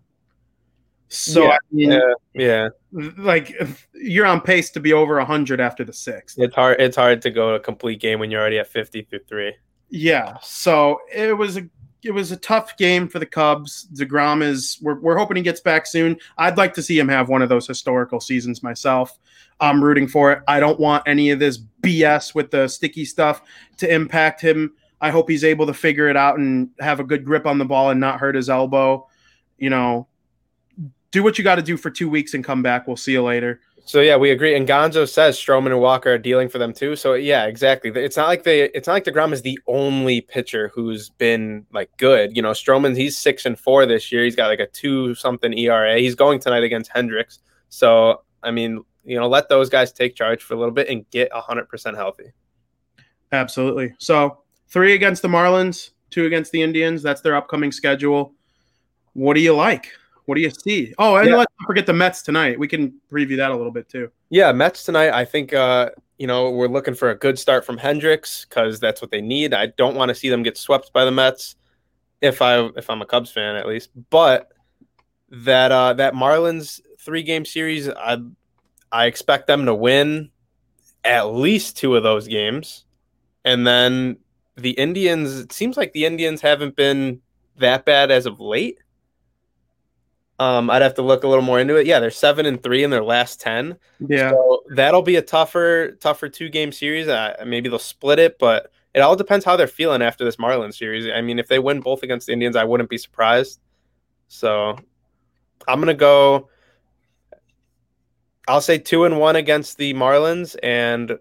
B: So,
C: yeah,
B: I mean,
C: yeah, yeah.
B: like you're on pace to be over one hundred after the sixth.
C: It's hard It's hard to go a complete game when you're already at fifty through three.
B: Yeah, so it was a it was a tough game for the Cubs. DeGrom is we're we're hoping he gets back soon. I'd like to see him have one of those historical seasons myself. I'm rooting for it. I don't want any of this B S with the sticky stuff to impact him. I hope he's able to figure it out and have a good grip on the ball and not hurt his elbow. You know, do what you got to do for two weeks and come back. We'll see you later.
C: So yeah, we agree. And Gonzo says Stroman and Walker are dealing for them too. So yeah, exactly. It's not like they. It's not like DeGrom is the only pitcher who's been like good. You know, Stroman, he's six and four this year. He's got like a two something E R A. He's going tonight against Hendricks. So I mean, you know, let those guys take charge for a little bit and get a hundred percent healthy.
B: Absolutely. So three against the Marlins, two against the Indians. That's their upcoming schedule. What do you like? What do you see? Oh, and yeah. Let's not forget the Mets tonight. We can preview that a little bit too.
C: Yeah, Mets tonight. I think uh, you know we're looking for a good start from Hendricks because that's what they need. I don't want to see them get swept by the Mets, if I if I'm a Cubs fan at least. But that uh, that Marlins three game series, I I expect them to win at least two of those games, and then the Indians. It seems like the Indians haven't been that bad as of late. Um, I'd have to look a little more into it. Yeah, they're seven and three in their last ten.
B: Yeah,
C: so that'll be a tougher, tougher two game series. Uh, maybe they'll split it, but it all depends how they're feeling after this Marlins series. I mean, if they win both against the Indians, I wouldn't be surprised. So I'm gonna go. I'll say two and one against the Marlins and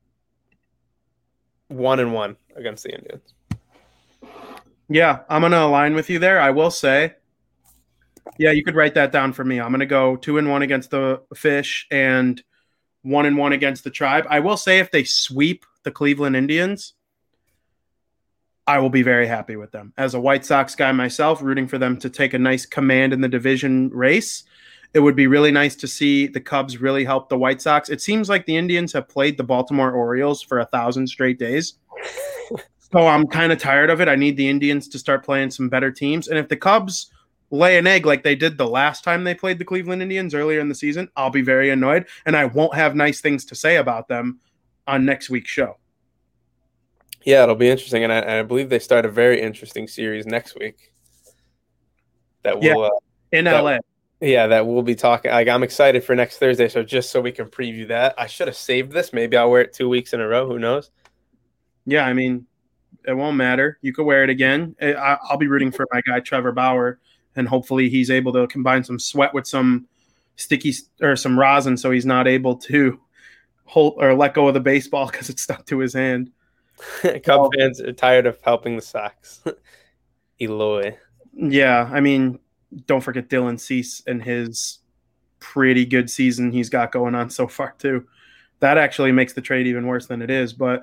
C: one and one against the Indians.
B: Yeah, I'm gonna align with you there. I will say. Yeah, you could write that down for me. I'm going to go two and one against the Fish and one and one against the Tribe. I will say if they sweep the Cleveland Indians, I will be very happy with them. As a White Sox guy myself, rooting for them to take a nice command in the division race, it would be really nice to see the Cubs really help the White Sox. It seems like the Indians have played the Baltimore Orioles for a thousand straight days. So I'm kind of tired of it. I need the Indians to start playing some better teams. And if the Cubs lay an egg like they did the last time they played the Cleveland Indians earlier in the season, I'll be very annoyed, and I won't have nice things to say about them on next week's show.
C: Yeah, it'll be interesting, and I, and I believe they start a very interesting series next week. That will
B: yeah,
C: uh,
B: in
C: that,
B: L A.
C: Yeah, that we'll be talking. Like, I'm excited for next Thursday, so just so we can preview that. I should have saved this. Maybe I'll wear it two weeks in a row. Who knows?
B: Yeah, I mean, it won't matter. You could wear it again. I, I'll be rooting for my guy Trevor Bauer. And hopefully he's able to combine some sweat with some sticky or some rosin so he's not able to hold or let go of the baseball because it's stuck to his hand.
C: Cub fans are tired of helping the Sox. Eloy.
B: Yeah, I mean, don't forget Dylan Cease and his pretty good season he's got going on so far too. That actually makes the trade even worse than it is. But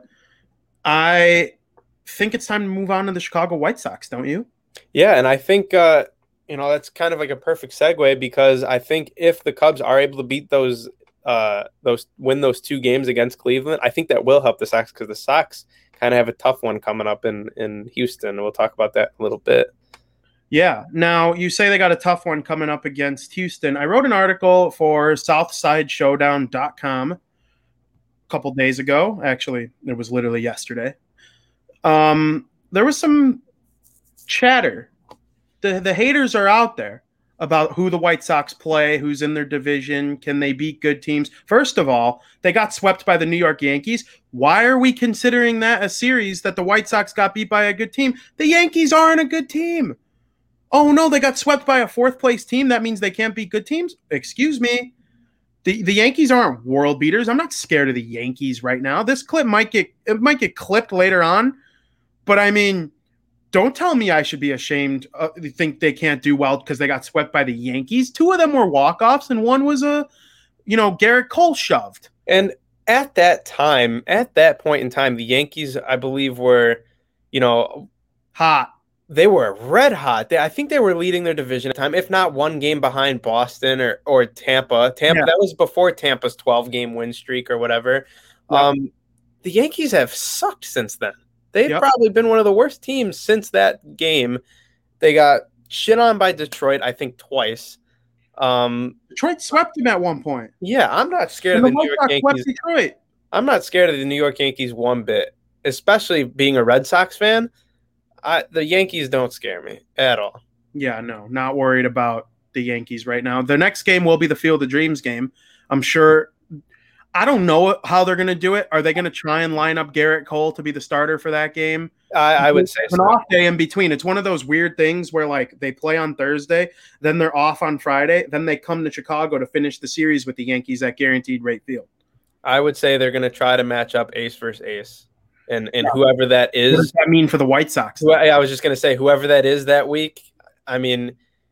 B: I think it's time to move on to the Chicago White Sox, don't you?
C: Yeah, and I think uh, you know that's kind of like a perfect segue because I think if the Cubs are able to beat those uh, those win those two games against Cleveland, I think that will help the Sox because the Sox kind of have a tough one coming up in in Houston, and we'll talk about that a little bit.
B: Yeah. Now, you say they got a tough one coming up against Houston. I wrote an article for southside showdown dot com a couple days ago. Actually, it was literally yesterday. Um, there was some chatter. The, the haters are out there about who the White Sox play, who's in their division, can they beat good teams. First of all, they got swept by the New York Yankees. Why are we considering that a series that the White Sox got beat by a good team? The Yankees aren't a good team. Oh, no, they got swept by a fourth-place team. That means they can't beat good teams? Excuse me. The the Yankees aren't world beaters. I'm not scared of the Yankees right now. This clip might get it might get clipped later on, but I mean, don't tell me I should be ashamed. Uh, think they can't do well because they got swept by the Yankees. Two of them were walk-offs, and one was a, you know, Garrett Cole shoved.
C: And at that time, at that point in time, the Yankees, I believe, were, you know,
B: hot.
C: They were red hot. They, I think they were leading their division at the time, if not one game behind Boston or or Tampa. Tampa yeah. That was before Tampa's twelve-game win streak or whatever. Yep. Um, the Yankees have sucked since then. They've yep. probably been one of the worst teams since that game. They got shit on by Detroit, I think, twice. Um,
B: Detroit swept them at one point.
C: Yeah, I'm not scared and of the, the New York Yankees.
B: Detroit.
C: I'm not scared of the New York Yankees one bit, especially being a Red Sox fan. I, the Yankees don't scare me at all.
B: Yeah, no, not worried about the Yankees right now. The next game will be the Field of Dreams game. I'm sure. I don't know how they're going to do it. Are they going to try and line up Garrett Cole to be the starter for that game?
C: I, I would say
B: it's an so. off day in between. It's one of those weird things where like they play on Thursday, then they're off on Friday, then they come to Chicago to finish the series with the Yankees at Guaranteed Rate Field.
C: I would say they're going to try to match up ace versus ace. And and whoever that is.
B: What does that mean for the White Sox?
C: Well, I was just going to say, whoever that is that week, I mean,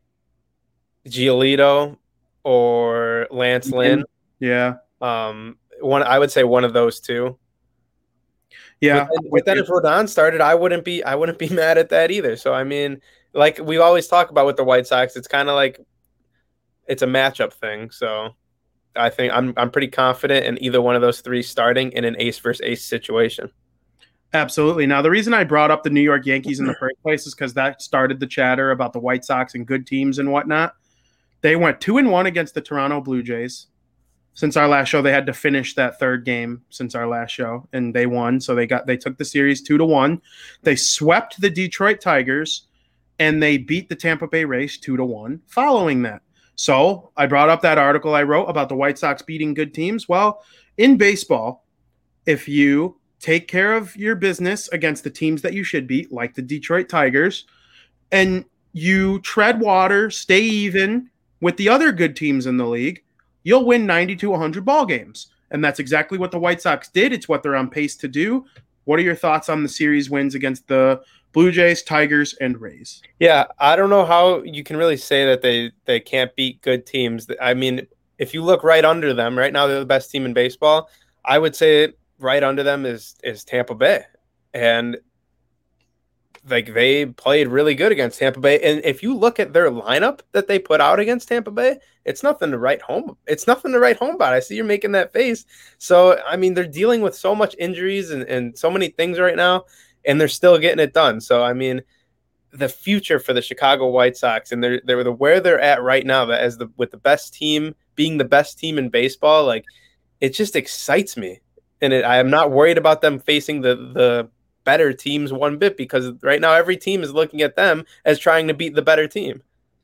C: Giolito or Lance Lynn.
B: Yeah.
C: Um, one, I would say one of those two.
B: Yeah.
C: But then, but then if Rodon started, I wouldn't be I wouldn't be mad at that either. So, I mean, like we always talk about with the White Sox, it's kind of like it's a matchup thing. So I think I'm I'm pretty confident in either one of those three starting in an ace versus ace situation.
B: Absolutely. Now, the reason I brought up the New York Yankees in the first place is because that started the chatter about the White Sox and good teams and whatnot. They went two and one against the Toronto Blue Jays. Since our last show, they had to finish that third game since our last show, and they won. So they got they took the series two to one. They swept the Detroit Tigers, and they beat the Tampa Bay Rays two to one. Following that, so I brought up that article I wrote about the White Sox beating good teams. Well, in baseball, if you take care of your business against the teams that you should beat, like the Detroit Tigers, and you tread water, stay even with the other good teams in the league, you'll win ninety to one hundred ball games. And that's exactly what the White Sox did. It's what they're on pace to do. What are your thoughts on the series wins against the Blue Jays, Tigers, and Rays?
C: Yeah, I don't know how you can really say that they, they can't beat good teams. I mean, if you look right under them, right now they're the best team in baseball. I would say right under them is is Tampa Bay, and like they played really good against Tampa Bay. And if you look at their lineup that they put out against Tampa Bay, it's nothing to write home. It's nothing to write home about. I see you're making that face. So I mean, they're dealing with so much injuries and, and so many things right now, and they're still getting it done. So I mean, the future for the Chicago White Sox and they're they're the where they're at right now, as the with the best team being the best team in baseball, like it just excites me. And it, I am not worried about them facing the, the better teams one bit because right now every team is looking at them as trying to beat the better team.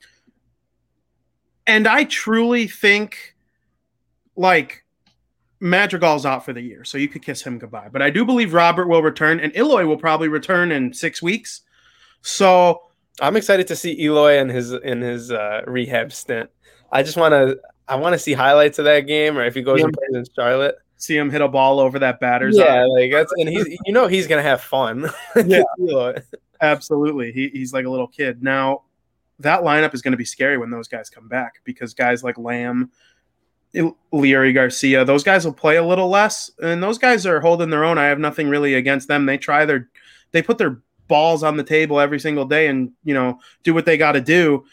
B: And I truly think, like, Madrigal's out for the year, so you could kiss him goodbye. But I do believe Robert will return, and Eloy will probably return in six weeks. So
C: I'm excited to see Eloy in his in his uh, rehab stint. I just want to I want to see highlights of that game, or if he goes yeah. and plays in Charlotte.
B: See him hit a ball over that batter's
C: yeah,
B: eye.
C: like that's and he's you know he's gonna have fun.
B: Yeah, Absolutely. He, he's like a little kid. Now, that lineup is going to be scary when those guys come back because guys like Lamb, Leury Garcia, those guys will play a little less, and those guys are holding their own. I have nothing really against them. They try their – they put their balls on the table every single day and, you know, do what they got to do.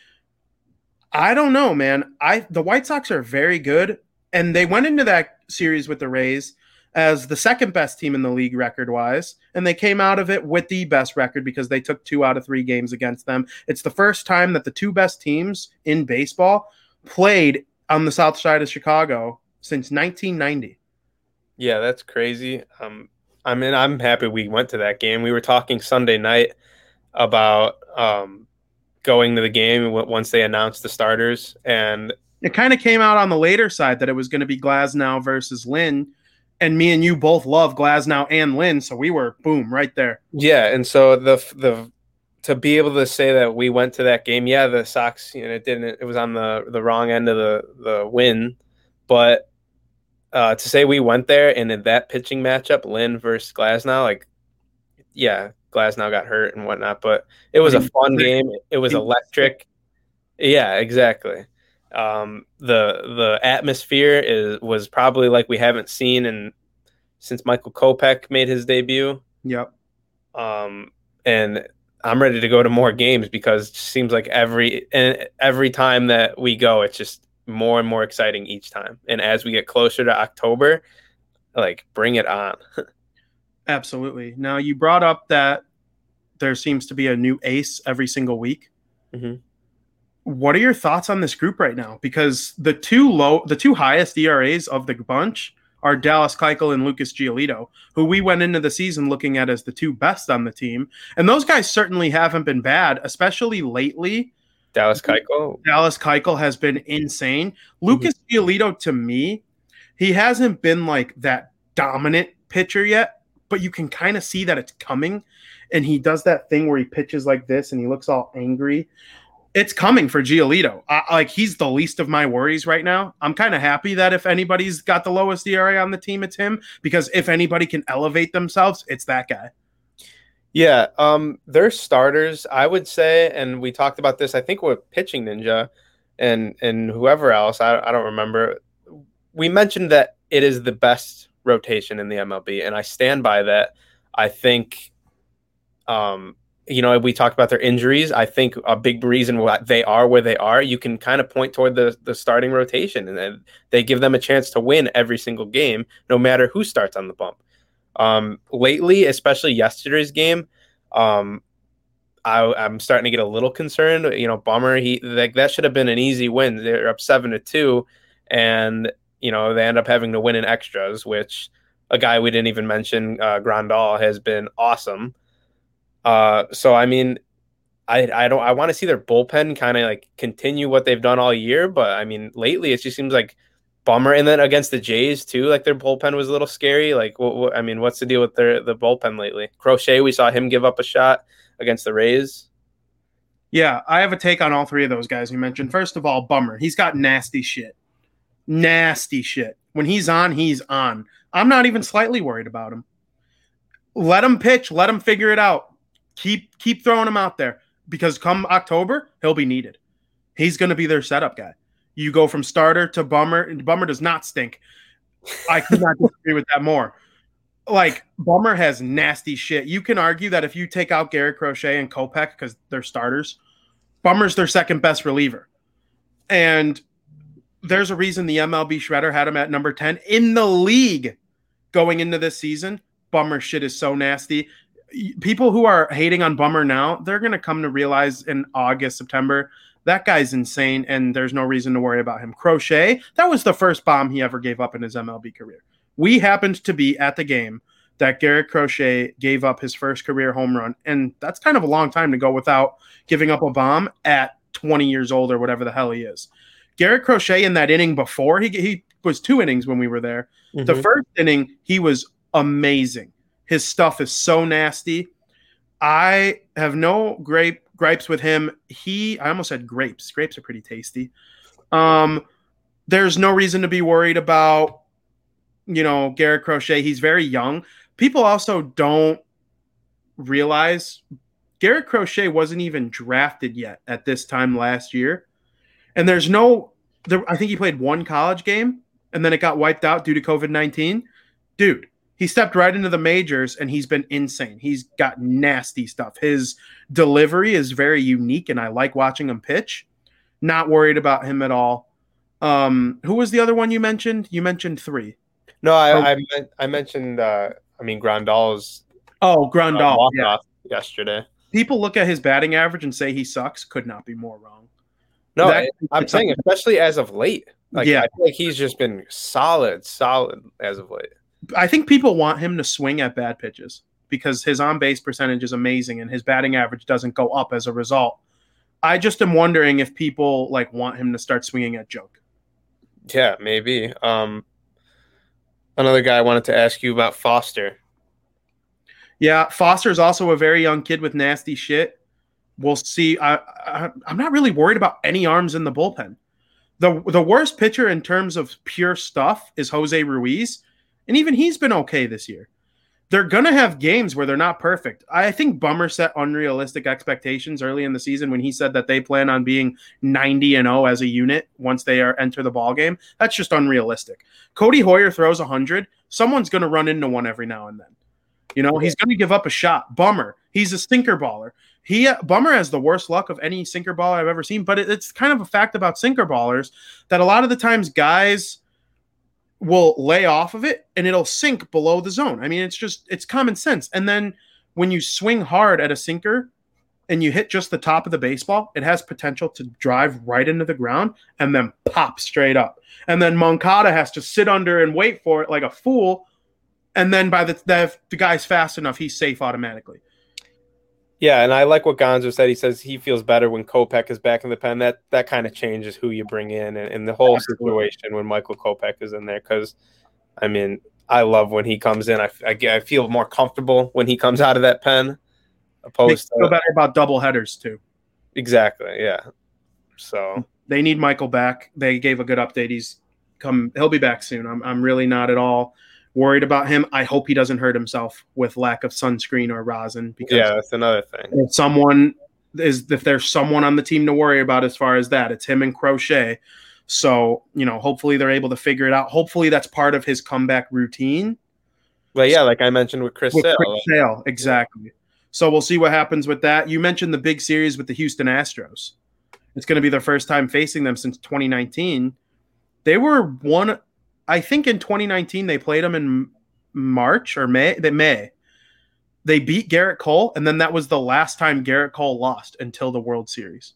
B: I don't know, man. I the White Sox are very good, and they went into that series with the Rays as the second best team in the league record-wise, and they came out of it with the best record because they took two out of three games against them. It's the first time that the two best teams in baseball played on the south side of Chicago since nineteen ninety.
C: Yeah, that's crazy. Um, I mean, I'm happy we went to that game. We were talking Sunday night about um, going to the game once they announced the starters, and
B: it kind of came out on the later side that it was going to be Glasnow versus Lynn, and me and you both love Glasnow and Lynn, so we were boom right there.
C: Yeah, and so the the to be able to say that we went to that game, yeah, the Sox, you know, it didn't, it was on the the wrong end of the the win, but uh, to say we went there and in that pitching matchup, Lynn versus Glasnow, like, yeah, Glasnow got hurt and whatnot, but it was a fun game. It was electric. Yeah, exactly. Um, the the atmosphere is was probably like we haven't seen in since Michael Kopech made his debut.
B: Yep.
C: Um, and I'm ready to go to more games because it seems like every and every time that we go, it's just more and more exciting each time. And as we get closer to October, like, bring it on.
B: Absolutely. Now, you brought up that there seems to be a new ace every single week.
C: Mm-hmm.
B: What are your thoughts on this group right now? Because the two low, the two highest E R As of the bunch are Dallas Keuchel and Lucas Giolito, who we went into the season looking at as the two best on the team. And those guys certainly haven't been bad, especially lately.
C: Dallas Keuchel.
B: Dallas Keuchel has been insane. Mm-hmm. Lucas Giolito, to me, he hasn't been like that dominant pitcher yet, but you can kind of see that it's coming. And he does that thing where he pitches like this and he looks all angry. It's coming for Giolito. I, like, he's the least of my worries right now. I'm kind of happy that if anybody's got the lowest E R A on the team, it's him. Because if anybody can elevate themselves, it's that guy.
C: Yeah, um, they're starters, I would say, and we talked about this, I think, with Pitching Ninja and and whoever else. I, I don't remember. We mentioned that it is the best rotation in the M L B, and I stand by that. I think um, – you know, we talked about their injuries. I think a big reason why they are where they are, you can kind of point toward the, the starting rotation, and then they give them a chance to win every single game, no matter who starts on the bump. Um, lately, especially yesterday's game, um, I, I'm starting to get a little concerned. You know, Bummer, he like that should have been an easy win. They're up seven to two, and you know they end up having to win in extras, which a guy we didn't even mention, uh, Grandal, has been awesome. Uh, so I mean, I I don't I want to see their bullpen kind of like continue what they've done all year, but I mean lately it just seems like Bummer, and then against the Jays too, like their bullpen was a little scary. Like, what, what I mean, what's the deal with their the bullpen lately? Crochet, we saw him give up a shot against the Rays.
B: Yeah, I have a take on all three of those guys you mentioned. First of all, Bummer, he's got nasty shit, nasty shit. When he's on, he's on. I'm not even slightly worried about him. Let him pitch. Let him figure it out. Keep keep throwing him out there because come October, he'll be needed. He's going to be their setup guy. You go from starter to Bummer, and Bummer does not stink. I could not disagree with that more. Like, Bummer has nasty shit. You can argue that if you take out Garrett Crochet and Kopech because they're starters, Bummer's their second best reliever. And there's a reason the M L B Shredder had him at number ten in the league going into this season. Bummer shit is so nasty. People who are hating on Bummer now, they're going to come to realize in August, September, that guy's insane, and there's no reason to worry about him. Crochet, that was the first bomb he ever gave up in his M L B career. We happened to be at the game that Garrett Crochet gave up his first career home run, and that's kind of a long time to go without giving up a bomb at twenty years old or whatever the hell he is. Garrett Crochet in that inning before, he, he was two innings when we were there. Mm-hmm. The first inning, he was amazing. His stuff is so nasty. I have no grape gripes with him. He, I almost said grapes. Grapes are pretty tasty. Um, there's no reason to be worried about, you know, Garrett Crochet. He's very young. People also don't realize Garrett Crochet wasn't even drafted yet at this time last year. And there's no, there, I think he played one college game and then it got wiped out due to COVID nineteen. Dude, he stepped right into the majors and he's been insane. He's got nasty stuff. His delivery is very unique and I like watching him pitch. Not worried about him at all. Um, who was the other one you mentioned? You mentioned three.
C: No, I
B: Oh.
C: I, meant, I mentioned. Uh, I mean, Grandal's
B: Oh, Grandal.
C: uh, walk
B: Yeah.
C: off yesterday.
B: People look at his batting average and say he sucks. Could not be more wrong.
C: No,
B: That-
C: I- I'm saying, especially as of late. Like,
B: Yeah.
C: I feel like he's just been solid, solid as of late.
B: I think people want him to swing at bad pitches because his on-base percentage is amazing and his batting average doesn't go up as a result. I just am wondering if people like want him to start swinging at joke.
C: Yeah, maybe. Um, another guy I wanted to ask you about, Foster.
B: Yeah, Foster's also a very young kid with nasty shit. We'll see. I, I, I'm not really worried about any arms in the bullpen. The the worst pitcher in terms of pure stuff is Jose Ruiz, and even he's been okay this year. They're going to have games where they're not perfect. I think Bummer set unrealistic expectations early in the season when he said that they plan on being ninety and oh as a unit once they are enter the ball game. That's just unrealistic. Cody Hoyer throws one hundred. Someone's going to run into one every now and then. You know, he's going to give up a shot. Bummer. He's a sinker baller. He Bummer has the worst luck of any sinker baller I've ever seen, but it, it's kind of a fact about sinker ballers that a lot of the times guys will lay off of it and it'll sink below the zone. I mean, it's just, it's common sense. And then when you swing hard at a sinker and you hit just the top of the baseball, it has potential to drive right into the ground and then pop straight up. And then Moncada has to sit under and wait for it like a fool. And then by the, the, the guy's fast enough, he's safe automatically.
C: Yeah, and I like what Gonzo said. He says he feels better when Kopech is back in the pen. That that kind of changes who you bring in and, and the whole
B: Absolutely.
C: situation when Michael Kopech is in there. Because, I mean, I love when he comes in. I, I, I feel more comfortable when he comes out of that pen.
B: Makes
C: Opposed
B: me feel
C: to
B: better about double headers too.
C: exactly, yeah. So
B: They need Michael back. They gave a good update. He's come. He'll be back soon. I'm. I'm really not at all worried about him. I hope he doesn't hurt himself with lack of sunscreen or rosin. Because
C: yeah, that's another thing.
B: if someone is, if there's someone on the team to worry about as far as that, it's him and Crochet. So you know, hopefully they're able to figure it out. Hopefully that's part of his comeback routine.
C: But yeah, like I mentioned with Chris
B: With
C: Sale,
B: Chris Sale, exactly. So we'll see what happens with that. You mentioned the big series with the Houston Astros. It's going to be their first time facing them since twenty nineteen. They were one, I think in twenty nineteen they played them in March or May. They May. They beat Garrett Cole, and then that was the last time Garrett Cole lost until the World Series.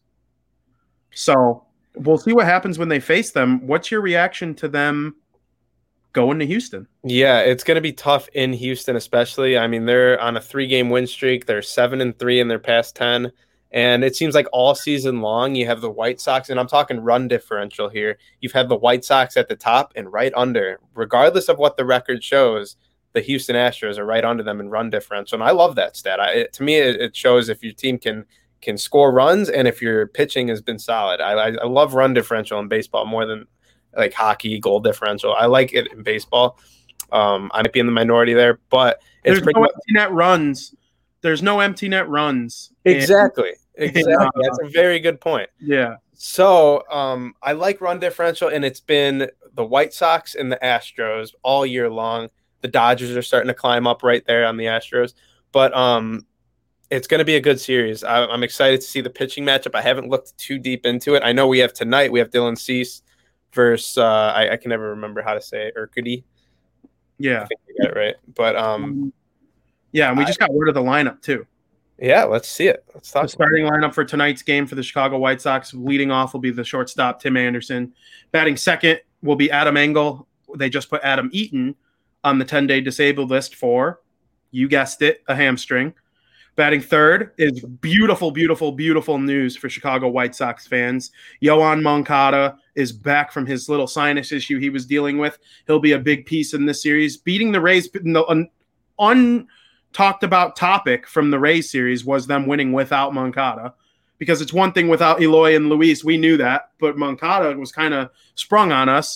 B: So we'll see what happens when they face them. What's your reaction to them going to Houston?
C: yeah, it's going to be tough in Houston, especially. I mean, they're on a three-game win streak. They're seven and three in their past ten, and it seems like all season long you have the White Sox, and I'm talking run differential here. You've had the White Sox at the top and right under, regardless of what the record shows. The Houston Astros are right under them in run differential, and I love that stat. I, it, to me, it, it shows if your team can can score runs and if your pitching has been solid. I, I, I love run differential in baseball more than like hockey, goal differential. I like it in baseball. Um, I might be in the minority there, but it's
B: There's
C: pretty
B: no
C: much
B: empty net runs. There's no empty net runs. And-
C: exactly, exactly.
B: uh,
C: That's a very good point.
B: yeah.
C: So um, I like run differential, and it's been the White Sox and the Astros all year long. The Dodgers are starting to climb up right there on the Astros, but um, it's going to be a good series. I, I'm excited to see the pitching matchup. I haven't looked too deep into it. I know we have tonight. We have Dylan Cease versus uh, I, I can never remember how to say it, Urquidy.
B: Yeah.
C: I think I got it right. But um,
B: Yeah, and we just got word of the lineup too.
C: yeah, let's see it. Let's talk.
B: The starting lineup for tonight's game for the Chicago White Sox, leading off will be the shortstop Tim Anderson. Batting second will be Adam Engel. They just put Adam Eaton on the ten-day disabled list for, you guessed it, a hamstring. Batting third is beautiful, beautiful, beautiful news for Chicago White Sox fans. Yohan Moncada is back from his little sinus issue he was dealing with. He'll be a big piece in this series. Beating the Rays, the un, untalked about topic from the Rays series was them winning without Moncada, because it's one thing without Eloy and Luis. We knew that, but Moncada was kind of sprung on us.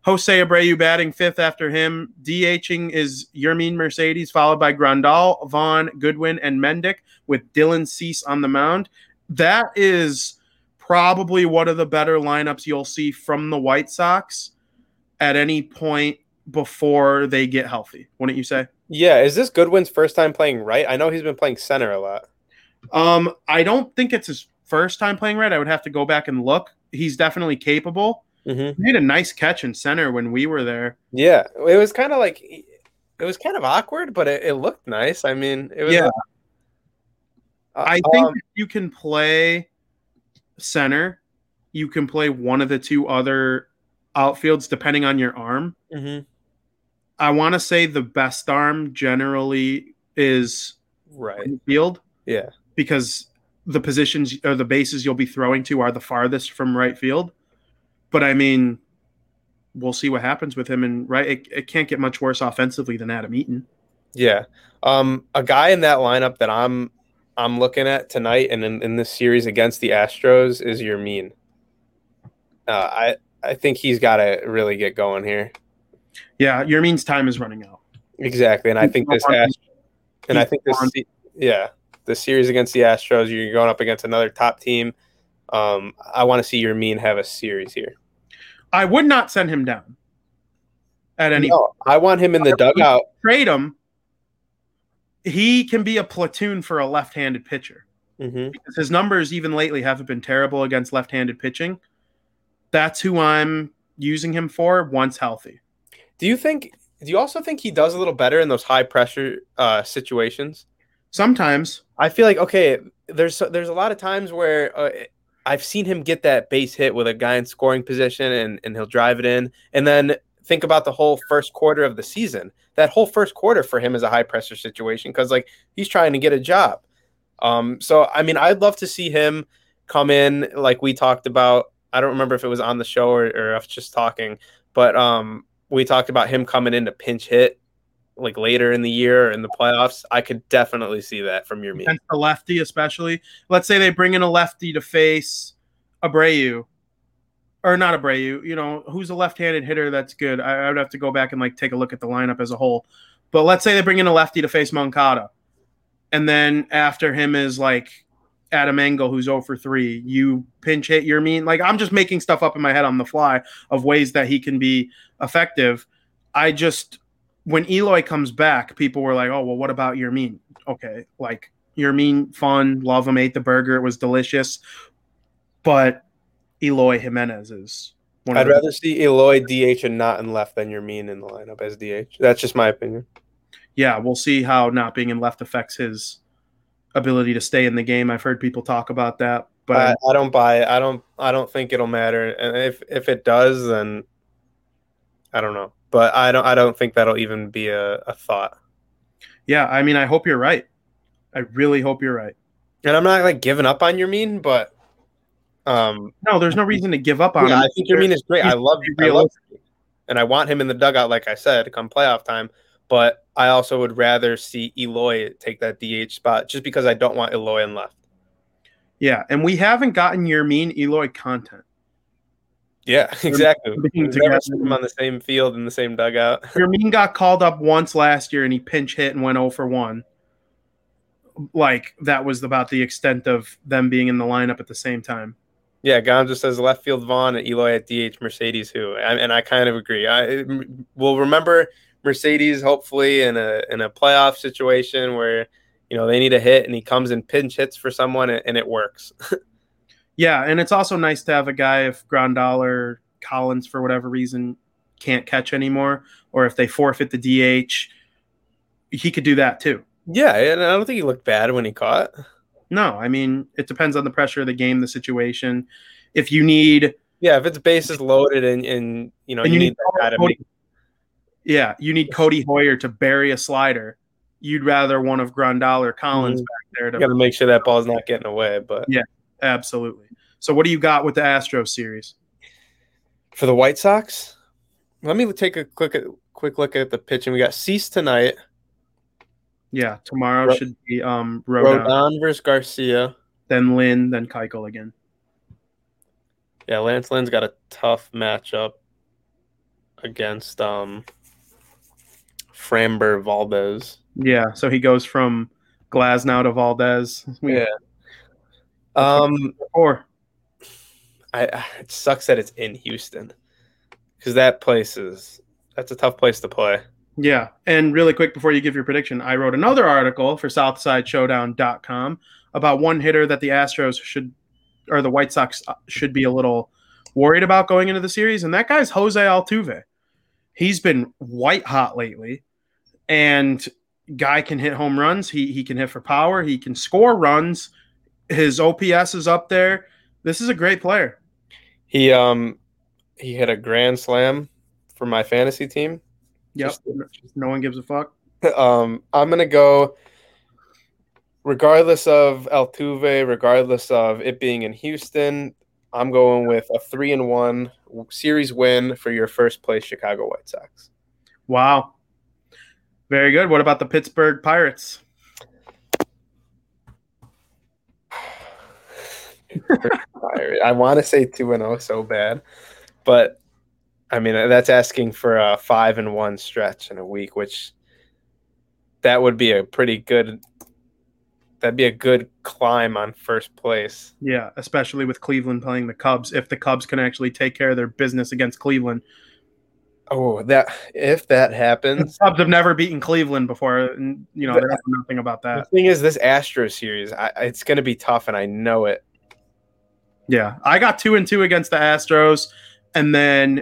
B: Jose Abreu batting fifth after him. DHing is Yermin Mercedes, followed by Grandal, Vaughn, Goodwin, and Mendick, with Dylan Cease on the mound. That is probably one of the better lineups you'll see from the White Sox at any point before they get healthy, wouldn't you say?
C: Yeah, is this Goodwin's first time playing right? I know he's been playing center a lot.
B: Um, I don't think it's his first time playing right. I would have to go back and look. He's definitely capable.
C: Mm-hmm.
B: He made a nice catch in center when we were there.
C: Yeah, it was kind of like it was kind of awkward, but it, it looked nice. I mean, it was.
B: Yeah.
C: Uh,
B: I think
C: um,
B: if you can play center, you can play one of the two other outfields depending on your arm.
C: mhm.
B: I want to say the best arm generally is
C: Right.
B: field
C: Yeah.
B: because the positions or the bases you'll be throwing to are the farthest from right field. But I mean, we'll see what happens with him. And right, it, it can't get much worse offensively than Adam Eaton.
C: Yeah. Um, a guy in that lineup that I'm I'm looking at tonight and in, in this series against the Astros is Yermin. Uh, I I think he's got to really get going here.
B: Yeah, your means time is running out.
C: Exactly, and I think this Ast- and I think this
B: on.
C: yeah the series against the Astros, you're going up against another top team. Um, I want to see Yermin have a series here.
B: I would not send him down at any
C: No, I want him in the dugout.
B: trade him. He can be a platoon for a left-handed pitcher.
C: Mm-hmm.
B: Because his numbers even lately haven't been terrible against left-handed pitching. That's who I'm using him for once healthy.
C: Do you think? Do you also think he does a little better in those high pressure uh, situations?
B: Sometimes.
C: I feel like okay, there's there's a lot of times where uh, I've seen him get that base hit with a guy in scoring position, and and he'll drive it in, and then think about the whole first quarter of the season. That whole first quarter for him is a high pressure situation because like he's trying to get a job. Um, so I mean, I'd love to see him come in like we talked about. I don't remember if it was on the show or, or us just talking, but um, we talked about him coming in to pinch hit like later in the year in the playoffs. I could definitely see that from your meet.
B: Against the lefty, especially. Let's say they bring in a lefty to face Abreu. Or not Abreu. You know, who's a left-handed hitter that's good? I, I would have to go back and like take a look at the lineup as a whole. But let's say they bring in a lefty to face Moncada. And then after him is like Adam Engel, who's zero for three. You pinch hit Yermin. Like, I'm just making stuff up in my head on the fly of ways that he can be effective. I just, when Eloy comes back, people were like, oh, well, what about Yermin? Okay, like, Yermin, fun, love him, ate the burger. It was delicious. But Eloy Jimenez is one of
C: I'd
B: the-
C: rather see Eloy D H and not in left than Yermin in the lineup as D H. That's just my opinion.
B: Yeah, we'll see how not being in left affects his ability to stay in the game. I've heard people talk about that, but
C: I, I don't buy it. I don't. I don't think it'll matter. And if if it does, then I don't know. But I don't. I don't think that'll even be a, a thought.
B: yeah, I mean, I hope you're right. I really hope you're right.
C: And I'm not like giving up on Yermin, but um,
B: No, there's no reason to give up on
C: yeah,
B: him.
C: I think Yermin is great. I love,
B: He's
C: I love,
B: realistic.
C: and I want him in the dugout, like I said, come playoff time. But I also would rather see Eloy take that D H spot, just because I don't want Eloy in left.
B: Yeah, and we haven't gotten Yermin Eloy content.
C: Yeah, exactly.
B: being
C: We've never
B: together.
C: seen them on the same field in the same dugout.
B: Yermin got called up once last year, and he pinch hit and went zero for one. Like, that was about the extent of them being in the lineup at the same time.
C: Yeah, Gonzo says left field Vaughn and Eloy at D H, Mercedes who, and, and I kind of agree. I will remember Mercedes hopefully in a in a playoff situation where you know they need a hit and he comes and pinch hits for someone and, and it works.
B: Yeah, and it's also nice to have a guy if Grandal or Collins for whatever reason can't catch anymore, or if they forfeit the D H, he could do that too.
C: Yeah, and I don't think he looked bad when he caught.
B: No, I mean, it depends on the pressure of the game, the situation. If you need,
C: Yeah, if it's bases loaded and, and you know
B: and
C: you,
B: you
C: need
B: need
C: that guy to
B: Cody,
C: make.
B: yeah, you need Cody Hoyer to bury a slider. You'd rather one of Grandal or Collins
C: Mhm.
B: back there
C: You got
B: to
C: to make sure that ball's not getting away. But
B: Yeah. absolutely. So, what do you got with the Astros series?
C: for the White Sox, let me take a quick quick look at the pitching. We got Cease tonight.
B: Yeah, tomorrow
C: Ro-
B: should be um Rodon,
C: Rodon versus Garcia.
B: then Lynn, then Keuchel again.
C: Yeah, Lance Lynn's got a tough matchup. against um, Framber Valdez.
B: Yeah, so he goes from Glasnow to Valdez. We,
C: Yeah. Um,
B: Or
C: I it sucks that it's in Houston because that place is that's a tough place to play.
B: yeah, and really quick before you give your prediction, I wrote another article for Southside Showdown dot com about one hitter that the Astros should or the White Sox should be a little worried about going into the series, and that guy's Jose Altuve. He's been white hot lately, and guy can hit home runs. He he can hit for power. He can score runs. His O P S is up there. This is a great player.
C: He um he hit a grand slam for my fantasy team.
B: Yep.
C: Just-
B: no one gives a fuck.
C: Um, I'm gonna go. Regardless of Altuve, regardless of it being in Houston, I'm going with a three and one series win for your first place Chicago White Sox.
B: Wow. Very good. What about the Pittsburgh Pirates?
C: I want to say two and zero so bad, but I mean that's asking for a five and one stretch in a week, which that would be a pretty good. That'd be a good climb on first place.
B: Yeah, especially with Cleveland playing the Cubs. If the Cubs can actually take care of their business against Cleveland.
C: Oh, that if that
B: The
C: happens,
B: Cubs have never beaten Cleveland before. And, you know, they know nothing about
C: the
B: that.
C: thing is, this Astros series, I, it's going to be tough, and I know it.
B: Yeah, I got two and two against the Astros, and then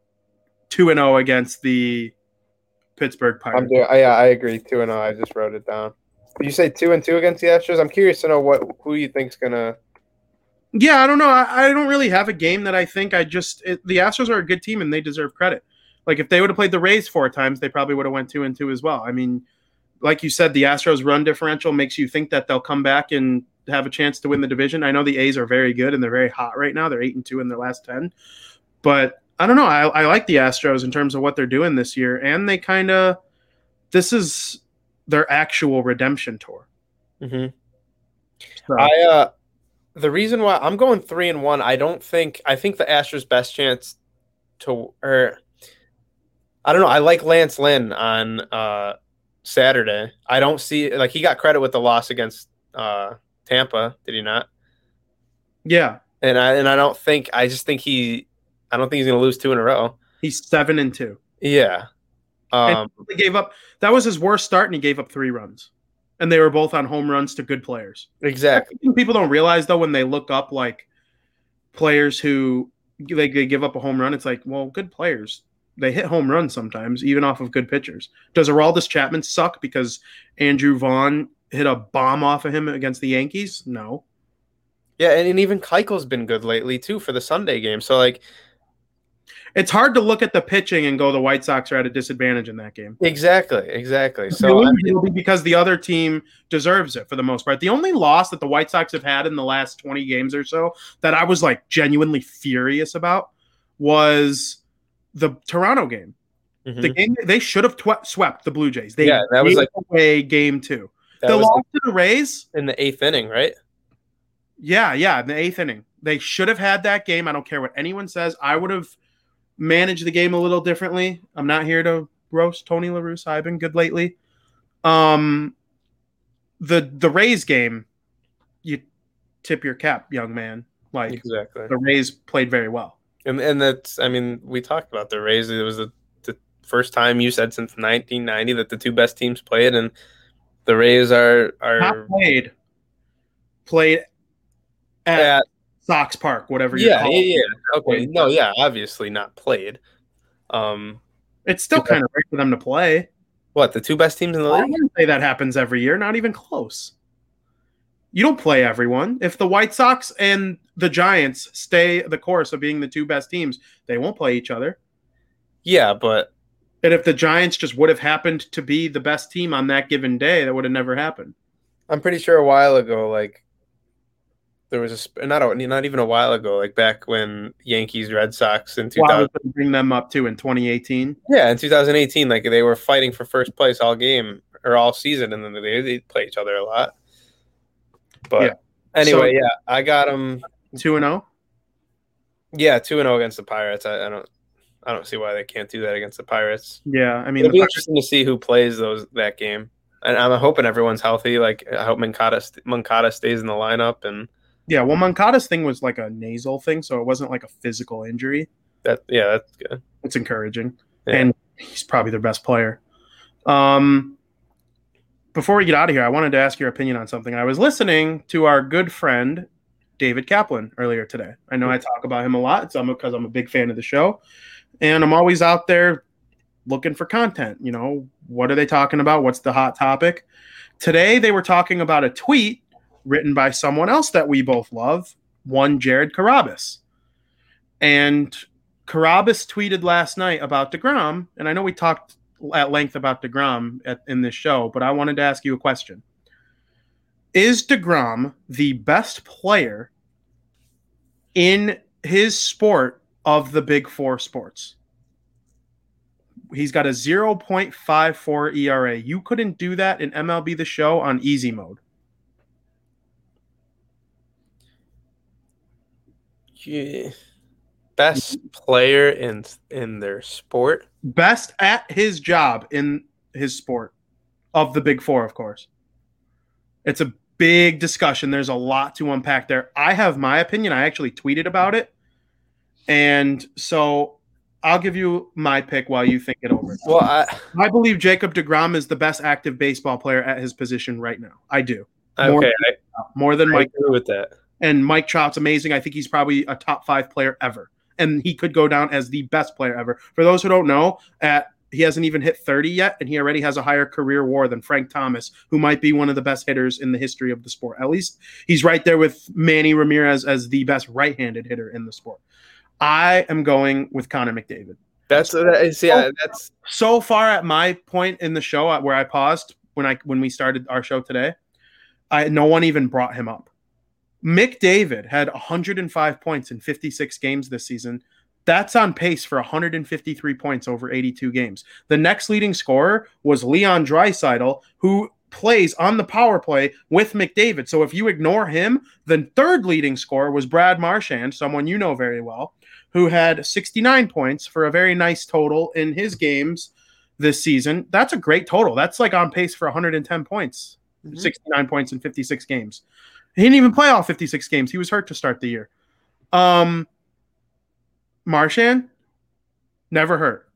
B: two and zero against the Pittsburgh
C: I'm
B: Pirates.
C: doing. I, yeah, I agree. Two and zero. I just wrote it down. You say two and two against the Astros. I'm curious to know what who you think's gonna.
B: Yeah, I don't know. I, I don't really have a game that I think I just it, the Astros are a good team and they deserve credit. Like if they would have played the Rays four times, they probably would have went two and two as well. I mean, like you said, the Astros run differential makes you think that they'll come back and have a chance to win the division. I know the A's are very good and they're very hot right now. They're eight and two in their last ten, but I don't know. I, I like the Astros in terms of what they're doing this year, and they kind of this is their actual redemption tour.
C: Mm-hmm.
B: So,
C: I uh, the reason why I'm going three and one. I don't think. I think the Astros' best chance to or I don't know. I like Lance Lynn on uh, Saturday. I don't see like he got credit with the loss against uh, Tampa. Did he not?
B: yeah,
C: And I and I don't think. I just think he. I don't think he's going to lose two in a row.
B: he's seven and two.
C: Yeah. Um,
B: And he gave up. That was his worst start, and he gave up three runs, and they were both on home runs to good players.
C: exactly.
B: I think people don't realize though when they look up like players who they, they give up a home run, it's like, well, good players they hit home runs sometimes, even off of good pitchers. Does Aroldis Chapman suck because Andrew Vaughn hit a bomb off of him against the Yankees? No.
C: Yeah, and, and even Keuchel's been good lately too for the Sunday game. So like
B: It's hard to look at the pitching and go the White Sox are at a disadvantage in that game.
C: exactly, exactly.
B: If
C: So
B: they
C: I
B: lose,
C: mean,
B: it'll be because the other team deserves it for the most part. The only loss that the White Sox have had in the last twenty games or so that I was like genuinely furious about was the Toronto game.
C: mhm.
B: The game they should have tw- swept the Blue Jays. They
C: Yeah, that was
B: gave
C: like-
B: away game two.
C: that
B: The
C: was
B: loss
C: like
B: to the Rays,
C: in the eighth inning, right?
B: yeah, yeah, in the eighth inning. They should have had that game. I don't care what anyone says. I would have managed the game a little differently. I'm not here to roast Tony La Russa. I've been good lately. Um, the the Rays game, you tip your cap, young man. Like
C: Exactly.
B: the Rays played very well.
C: And and that's I mean, we talked about the Rays. It was the, the first time you said since nineteen ninety that the two best teams played, and the Rays are are
B: Not played, played at
C: at,
B: Sox Park, whatever you
C: yeah,
B: call
C: yeah,
B: it.
C: yeah. Okay. No, yeah, obviously not played. Um
B: It's still kind of right for them to play.
C: what, the two best teams in the
B: I
C: league?
B: wouldn't say that happens every year, not even close. You don't play everyone. If the White Sox and the Giants stay the course of being the two best teams, they won't play each other.
C: Yeah, but
B: And if the Giants just would have happened to be the best team on that given day, that would have never happened.
C: I'm pretty sure a while ago, like there was a sp- not a, not even a while ago, like back when Yankees Red Sox in two
B: Well, I
C: thousand.
B: was going to bring them up too in twenty eighteen.
C: Yeah, in two thousand eighteen, like they were fighting for first place all game or all season, and then they they play each other a lot. But
B: Yeah.
C: anyway,
B: So-
C: yeah, I got them.
B: two and oh.
C: Yeah, two and zero against the Pirates. I, I don't. I don't see why they can't do that against the Pirates.
B: Yeah, I mean,
C: It'll
B: the
C: be
B: Pirates-
C: interesting to see who plays those that game. And I'm hoping everyone's healthy. Like, I hope Moncada, Moncada stays in the lineup. And
B: yeah, well, Moncada's thing was like a nasal thing, so it wasn't like a physical injury.
C: that, yeah, that's good.
B: It's encouraging,
C: Yeah.
B: and he's probably their best player. Um, before we get out of here, I wanted to ask your opinion on something. I was listening to our good friend David Kaplan earlier today. I know I talk about him a lot, so I'm because I'm a big fan of the show, and I'm always out there looking for content. You know, what are they talking about? What's the hot topic? Today they were talking about a tweet written by someone else that we both love, one Jared Carabas. And Carabas tweeted last night about DeGrom, and I know we talked at length about DeGrom at, in this show, but I wanted to ask you a question. Is DeGrom the best player in his sport of the big four sports? He's got a zero point five four E R A. You couldn't do that in M L B The Show on easy mode.
C: Yeah. Best player in in their sport.
B: Best at his job in his sport of the big four, of course. It's a big discussion. There's a lot to unpack there. I have my opinion. I actually tweeted about it. And so I'll give you my pick while you think it over.
C: Well, I,
B: I believe Jacob DeGrom is the best active baseball player at his position right now. I do. More,
C: okay,
B: more than
C: I, I
B: Mike.
C: agree with that.
B: And Mike Trout's amazing. I think he's probably a top five player ever. And he could go down as the best player ever. For those who don't know, at he hasn't even hit thirty yet, and he already has a higher career WAR than Frank Thomas, who might be one of the best hitters in the history of the sport. At least he's right there with Manny Ramirez as the best right-handed hitter in the sport. I am going with Connor McDavid.
C: That's that's yeah. That's
B: So far at my point in the show where I paused when I when we started our show today, I no one even brought him up. McDavid had one hundred five points in fifty-six games this season. That's on pace for one hundred fifty-three points over eighty-two games. The next leading scorer was Leon Draisaitl, who plays on the power play with McDavid. So if you ignore him, the third leading scorer was Brad Marchand, someone you know very well, who had sixty-nine points for a very nice total in his games this season. That's a great total. That's like on pace for one hundred ten points, mm-hmm. sixty-nine points in fifty-six games. He didn't even play all fifty-six games. He was hurt to start the year. Um, Marchand, never hurt.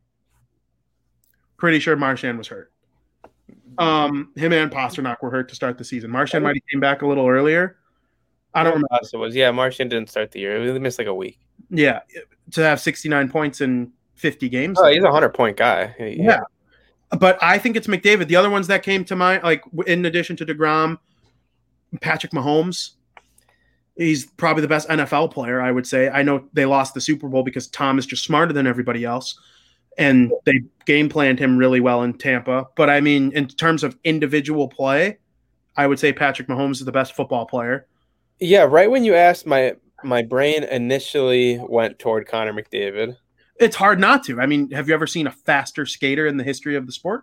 B: Pretty sure Marchand was hurt. Um, him and Pasternak were hurt to start the season. Marchand might have came back a little earlier. I don't remember.
C: It was yeah. Marchand didn't start the year. He missed like a week.
B: Yeah, to have sixty-nine points in fifty games.
C: Oh, he's a hundred point guy.
B: Yeah. yeah, but I think it's McDavid. The other ones that came to mind, like in addition to DeGrom, Patrick Mahomes. He's probably the best N F L player, I would say. I know they lost the Super Bowl because Tom is just smarter than everybody else, and they game planned him really well in Tampa. But I mean, in terms of individual play, I would say Patrick Mahomes is the best football player.
C: Yeah, right when you asked, my my brain initially went toward Connor McDavid.
B: It's hard not to. I mean, have you ever seen a faster skater in the history of the sport?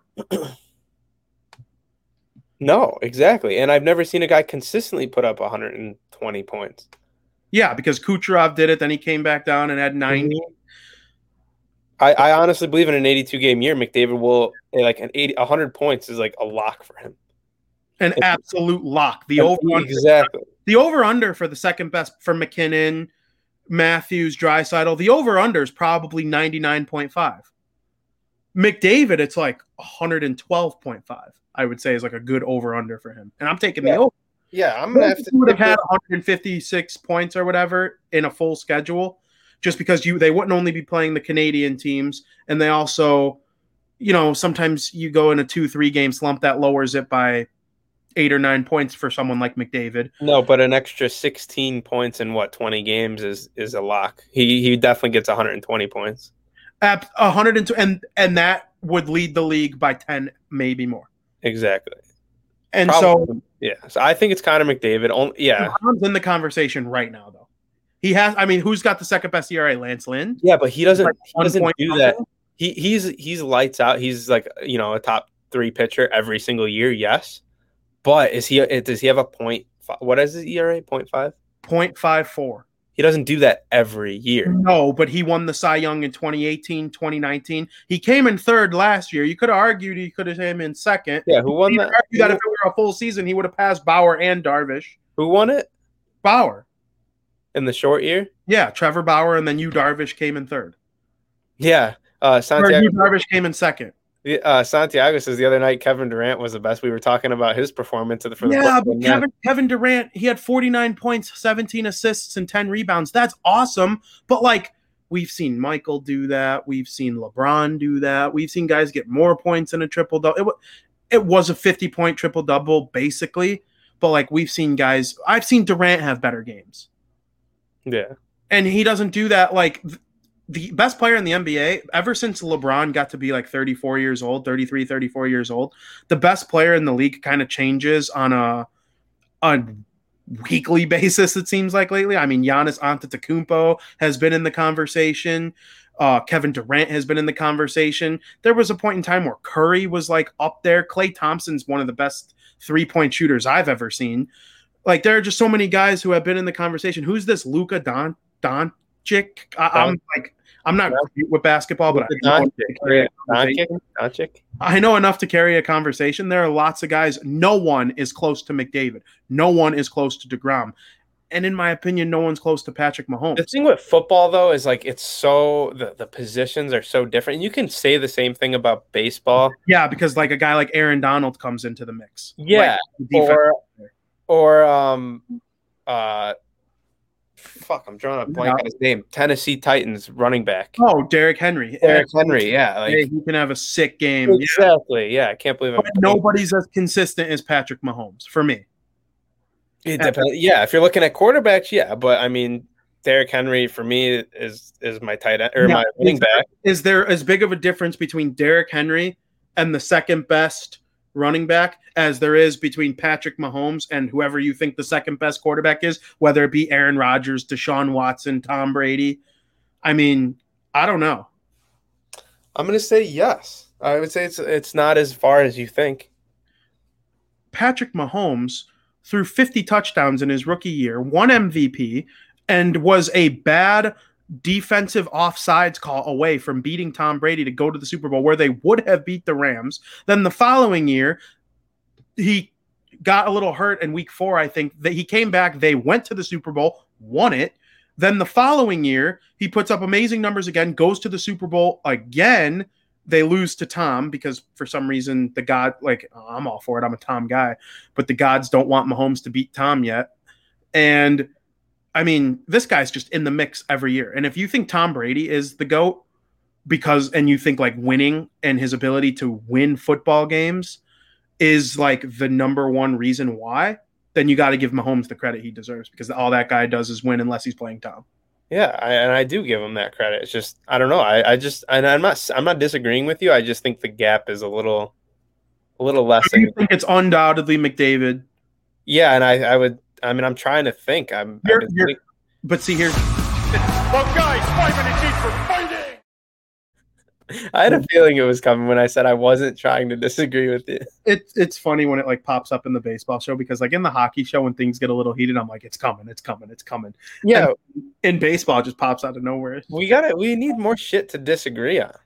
C: No, exactly. And I've never seen a guy consistently put up one hundred twenty points.
B: Yeah, because Kucherov did it, then he came back down and had ninety.
C: I, I honestly believe in an eighty-two game year, McDavid will like an eighty, one hundred points is like a lock for him.
B: An absolute lock. The over
C: exactly.
B: The over under for the second best for McKinnon, Matthews, Draisaitl. The over under is probably ninety-nine point five. McDavid, it's like one hundred twelve point five. I would say is like a good over under for him, and I'm taking
C: yeah.
B: the over.
C: Yeah, I'm gonna have to.
B: Would have had one hundred fifty-six points or whatever in a full schedule, just because you they wouldn't only be playing the Canadian teams, and they also, you know, sometimes you go in a two three game slump that lowers it by eight or nine points for someone like McDavid.
C: No, but an extra sixteen points in what twenty games is is a lock. He he definitely gets one hundred twenty points.
B: At one hundred two, and and that would lead the league by ten, maybe more.
C: Exactly.
B: And
C: Probably,
B: so,
C: yeah, so I think it's Connor McDavid. Only, yeah,
B: Tom's in the conversation right now, though. He has. I mean, who's got the second best E R A? Lance Lynn.
C: Yeah, but he doesn't.
B: Like
C: he doesn't do
B: something?
C: that. He he's he's lights out. He's like you know a top three pitcher every single year. Yes, but is he? Does he have a point? What is his E R A? Point five.
B: Point five four.
C: He doesn't do that every year.
B: No, but he won the Cy Young in twenty eighteen, twenty nineteen. He came in third last year. You could have argued he could have him in second.
C: Yeah, who won
B: You
C: that?
B: could argue that if it were a full season, he would have passed Bauer and Darvish.
C: Who won it
B: Bauer.
C: in the short year?
B: Yeah, Trevor Bauer, and then you Darvish came in third.
C: Yeah, uh,
B: Or
C: Santiago.
B: you Darvish came in second.
C: Uh, Santiago says the other night Kevin Durant was the best. We were talking about his performance for the
B: Yeah,
C: Brooklyn
B: but
C: Nets.
B: Kevin, Kevin Durant, he had forty-nine points, seventeen assists, and ten rebounds. That's awesome. But, like, we've seen Michael do that. We've seen LeBron do that. We've seen guys get more points in a triple-double. It, w- it was a fifty-point triple-double, basically. But, like, we've seen guys – I've seen Durant have better games.
C: Yeah.
B: And he doesn't do that. Like, th- the best player in the N B A, ever since LeBron got to be like thirty-four years old, thirty-three, thirty-four years old, the best player in the league kind of changes on a, a weekly basis, it seems like lately. I mean, Giannis Antetokounmpo has been in the conversation. Uh, Kevin Durant has been in the conversation. There was a point in time where Curry was like up there. Klay Thompson's one of the best three-point shooters I've ever seen. Like, there are just so many guys who have been in the conversation. Who's this Luka Don Doncic? I, I'm like, I'm not great with basketball, but I know, enough to carry a conversation.
C: Doncic?
B: I know enough to carry a conversation. There are lots of guys. No one is close to McDavid. No one is close to DeGrom. And in my opinion, no one's close to Patrick Mahomes.
C: The thing with football, though, is like it's so the, the positions are so different. You can say the same thing about baseball.
B: Yeah, because like a guy like Aaron Donald comes into the mix.
C: Yeah,
B: Like, defense-
C: or or um, uh, fuck, I'm drawing a blank
B: Yeah.
C: on his name. Tennessee Titans running back.
B: Oh, Derrick Henry.
C: Derrick Henry, yeah, like,
B: Yeah, he can have a sick game. Yeah.
C: exactly. Yeah, I can't believe
B: But
C: it.
B: nobody's as consistent as Patrick Mahomes for me.
C: It depends. Yeah, if you're looking at quarterbacks, yeah, but I mean, Derrick Henry for me is is my tight end or
B: Now,
C: my running
B: is there-
C: back.
B: Is there as big of a difference between Derrick Henry and the second best running back as there is between Patrick Mahomes and whoever you think the second best quarterback is, whether it be Aaron Rodgers, Deshaun Watson, Tom Brady? I mean, I don't know.
C: I'm gonna say yes. I would say it's it's not as far as you think.
B: Patrick Mahomes threw fifty touchdowns in his rookie year, won M V P, and was a bad defensive offsides call away from beating Tom Brady to go to the Super Bowl, where they would have beat the Rams. Then the following year, he got a little hurt in week four, I think. That he came back, they went to the Super Bowl, won it. Then the following year, he puts up amazing numbers again, goes to the Super Bowl again. They lose to Tom because for some reason the God, like, I'm all for it. I'm a Tom guy, but the gods don't want Mahomes to beat Tom yet. And I mean, this guy's just in the mix every year. And if you think Tom Brady is the GOAT because, and you think like winning and his ability to win football games is like the number one reason why, then you got to give Mahomes the credit he deserves because all that guy does is win unless he's playing Tom.
C: Yeah, I, and I do give him that credit. It's just I don't know. I, I just and I'm not I'm not disagreeing with you. I just think the gap is a little a little less.
B: I think it's undoubtedly McDavid.
C: Yeah, and I, I would. I mean, I'm trying to think. I'm.
B: You're,
C: I've been
B: you're,
C: thinking-
B: but see here,
G: Well, guys, five minutes each for fighting.
C: I had a feeling it was coming when I said I wasn't trying to disagree with you.
B: it's it's funny when it like pops up in the baseball show because like in the hockey show when things get a little heated, I'm like, it's coming, it's coming, it's coming.
C: Yeah,
B: And in baseball, it just pops out of nowhere.
C: we got it. We need more shit to disagree on.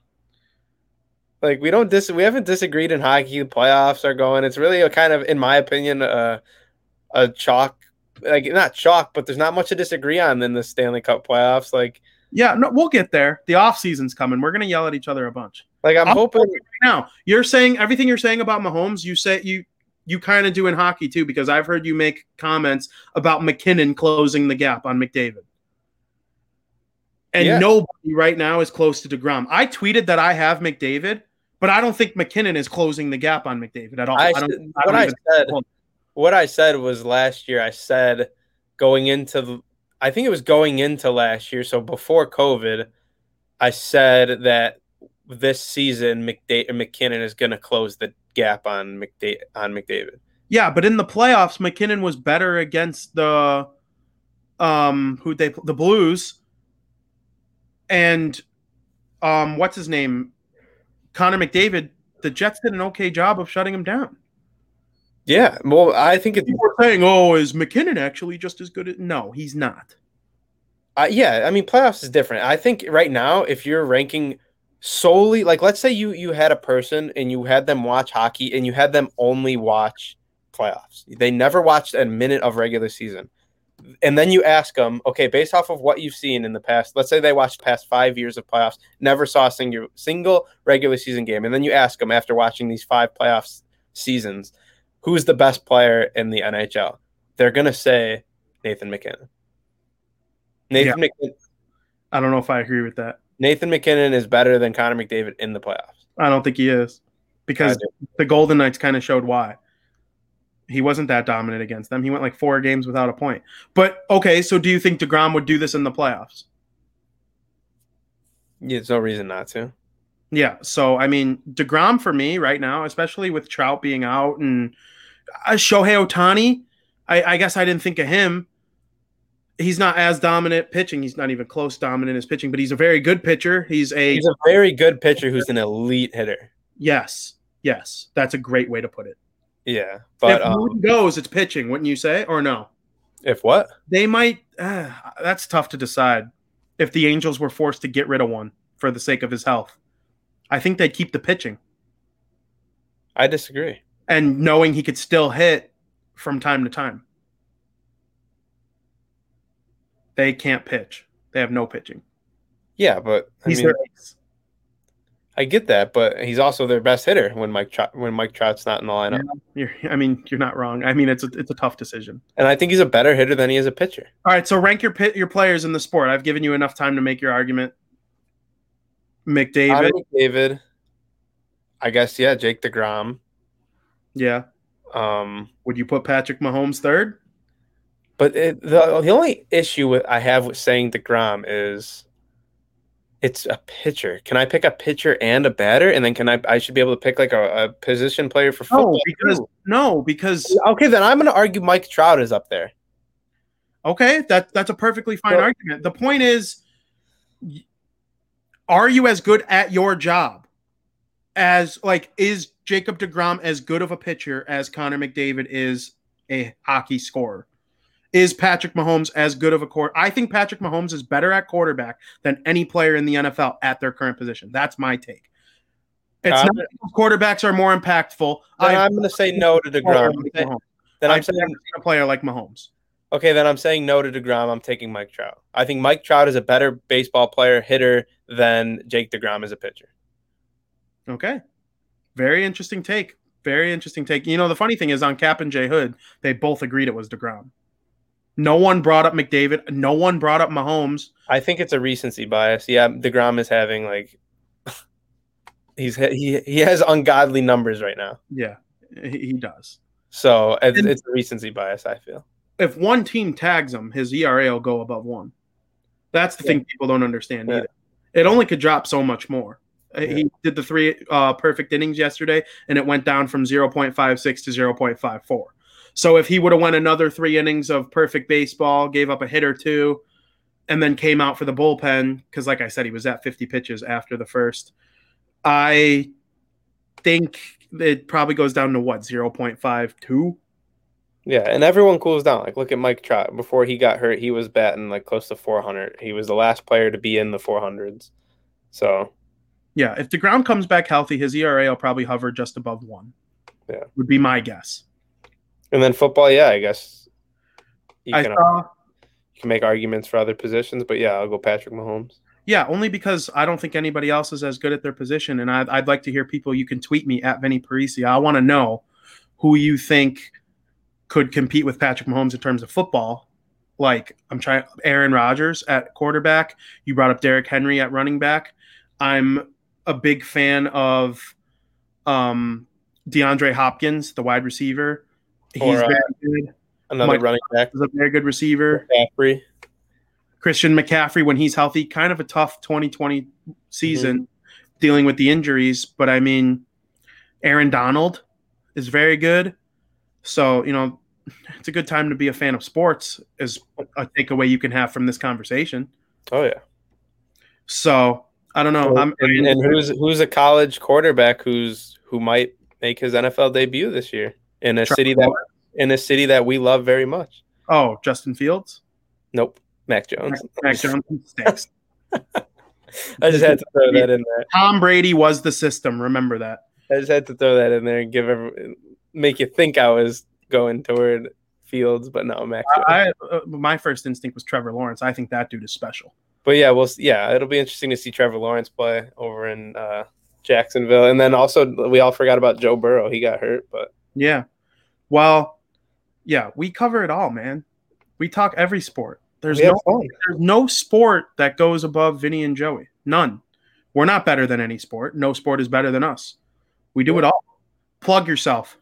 C: Like we don't dis. We haven't disagreed in hockey. The playoffs are going. It's really a kind of, in my opinion, a a chalk. Like not chalk, but there's not much to disagree on in the Stanley Cup playoffs. Like
B: Yeah, no, we'll get there. The off season's coming. We're gonna yell at each other a bunch.
C: like I'm
B: I'll
C: hoping.
B: tell you right now, you're saying everything you're saying about Mahomes. You say you you kind of do in hockey too, because I've heard you make comments about McKinnon closing the gap on McDavid. And
C: Yeah.
B: nobody right now is close to DeGrom. I tweeted that I have McDavid, but I don't think McKinnon is closing the gap on McDavid at all.
C: I,
B: I
C: said-
B: don't, I
C: what
B: don't
C: I
B: even-
C: said. What I said was last year. I said going into. the- I think it was going into last year. So before COVID, I said that this season McDa- McKinnon is going to close the gap on McDa- on McDavid.
B: Yeah, but in the playoffs, McKinnon was better against the um who they the Blues and um what's his name? Connor McDavid. The Jets did an okay job of shutting him down.
C: Yeah, well, I think it's
B: People were saying, "Oh, is McKinnon actually just as good as?" No, he's not.
C: Uh, yeah, I mean, playoffs is different. I think right now, if you're ranking solely, like, let's say you you had a person and you had them watch hockey and you had them only watch playoffs. They never watched a minute of regular season. And then you ask them, okay, based off of what you've seen in the past, let's say they watched past five years of playoffs, never saw a single single regular season game. And then you ask them after watching these five playoffs seasons, who's the best player in the N H L? They're going to say Nathan McKinnon. Nathan
B: Yeah.
C: McKinnon.
B: I don't know if I agree with that.
C: Nathan McKinnon is better than Connor McDavid in the playoffs.
B: I don't think he is because the Golden Knights kind of showed why. He wasn't that dominant against them. He went like four games without a point. But, okay, so do you think DeGrom would do this in the playoffs?
C: Yeah, there's no reason not to.
B: Yeah, so, I mean, DeGrom for me right now, especially with Trout being out and uh, Shohei Ohtani, I, I guess I didn't think of him. He's not as dominant pitching. He's not even close dominant as pitching, but he's a very good pitcher. He's a
C: He's a very good pitcher who's an elite hitter.
B: yes, yes. That's a great way to put it.
C: Yeah, but
B: if
C: um,
B: one goes, it's pitching, wouldn't you say, or no?
C: if what?
B: They might. Uh, that's tough to decide. If the Angels were forced to get rid of one for the sake of his health, I think they'd keep the pitching.
C: I disagree.
B: And knowing he could still hit from time to time, they can't pitch. They have no pitching.
C: Yeah, but I
B: He's
C: mean,
B: their ace.
C: I get that, but he's also their best hitter when Mike Trout, when Mike Trout's not in the lineup.
B: You're, I mean, you're not wrong. I mean, it's a it's a tough decision.
C: And I think he's a better hitter than he is a pitcher.
B: All right, so rank your pit, your players in the sport. I've given you enough time to make your argument. McDavid,
C: Connor McDavid, I guess, yeah, Jake DeGrom.
B: yeah.
C: Um,
B: Would you put Patrick Mahomes third?
C: but it, the the only issue with I have with saying DeGrom is it's a pitcher. Can I pick a pitcher and a batter, and then can I? I should be able to pick like a, a position player for football.
B: No, because
C: too.
B: no, because
C: Okay, then I'm going to argue Mike Trout is up there.
B: okay, that that's a perfectly fine
C: Well-
B: argument. The point is, are you as good at your job as like is Jacob DeGrom as good of a pitcher as Connor McDavid is a hockey scorer? Is Patrick Mahomes as good of a quarter? I think Patrick Mahomes is better at quarterback than any player in the N F L at their current position. That's my take. It's
C: Uh,
B: not because quarterbacks are more impactful.
C: Then
B: I've
C: I'm going to say no to DeGrom.
B: like
C: Then
B: Mahomes.
C: I'm
B: I've
C: saying
B: never seen a player like Mahomes.
C: okay. Then I'm saying no to DeGrom. I'm taking Mike Trout. I think Mike Trout is a better baseball player hitter than Jake DeGrom is a pitcher.
B: Okay. Very interesting take. Very interesting take. You know, the funny thing is on Cap and J Hood, they both agreed it was DeGrom. No one brought up McDavid. No one brought up Mahomes.
C: I think it's a recency bias. Yeah, DeGrom is having like he's he he has ungodly numbers right now.
B: Yeah, he, he does.
C: So it's,
B: And-
C: it's a recency bias, I feel.
B: If one team tags him, his E R A will go above one. That's the
C: Yeah.
B: thing people don't understand
C: Yeah.
B: either. It only could drop so much more. Uh,
C: Yeah.
B: He did the three uh, perfect innings yesterday, and it went down from zero point five six to zero point five four. So if he would have went another three innings of perfect baseball, gave up a hit or two, and then came out for the bullpen, because like I said, he was at fifty pitches after the first, I think it probably goes down to what, zero point five two?
C: Yeah, and everyone cools down. Like look at Mike Trout. Before he got hurt, he was batting like close to four hundred. He was the last player to be in the four hundreds. So
B: Yeah, if DeGrom comes back healthy, his E R A will probably hover just above one.
C: Yeah.
B: Would be my guess.
C: and then football, yeah, I guess you
B: I
C: can
B: saw,
C: you can make arguments for other positions, but yeah, I'll go Patrick Mahomes.
B: yeah, only because I don't think anybody else is as good at their position, and I'd, I'd like to hear people. You can tweet me at Vinny Parisi. I want to know who you think could compete with Patrick Mahomes in terms of football. Like I'm trying Aaron Rodgers at quarterback. You brought up Derrick Henry at running back. I'm a big fan of um, DeAndre Hopkins, the wide receiver. He's
C: Or, uh,
B: very good.
C: Another
B: Mike-
C: running back,
B: He's a very good receiver.
C: McCaffrey.
B: Christian McCaffrey, when he's healthy, kind of a tough twenty twenty season dealing with the injuries. But I mean, Aaron Donald is very good. So, you know, it's a good time to be a fan of sports, is a takeaway you can have from this conversation.
C: Oh yeah.
B: So, I don't know. I'm,
C: and, and who's who's a college quarterback who's who might make his N F L debut this year in a
B: Trevor
C: city that in a city that we love very much?
B: oh, Justin Fields?
C: Nope. Mac Jones.
B: Mac Jones stinks.
C: I just had to throw that in there.
B: Tom Brady was the system. Remember that.
C: I just had to throw that in there and give every, make you think I was going toward Fields, but no, Mac Jones.
B: I, uh, my first instinct was Trevor Lawrence. I think that dude is special.
C: But yeah, well, yeah, it'll be interesting to see Trevor Lawrence play over in uh, Jacksonville, and then also we all forgot about Joe Burrow. He got hurt, but
B: yeah, well, yeah, we cover it all, man. We talk every sport. There's
C: We have
B: no
C: fun.
B: there's no sport that goes above Vinny and Joey. None. We're not better than any sport. No sport is better than us. We do it all. Plug yourself.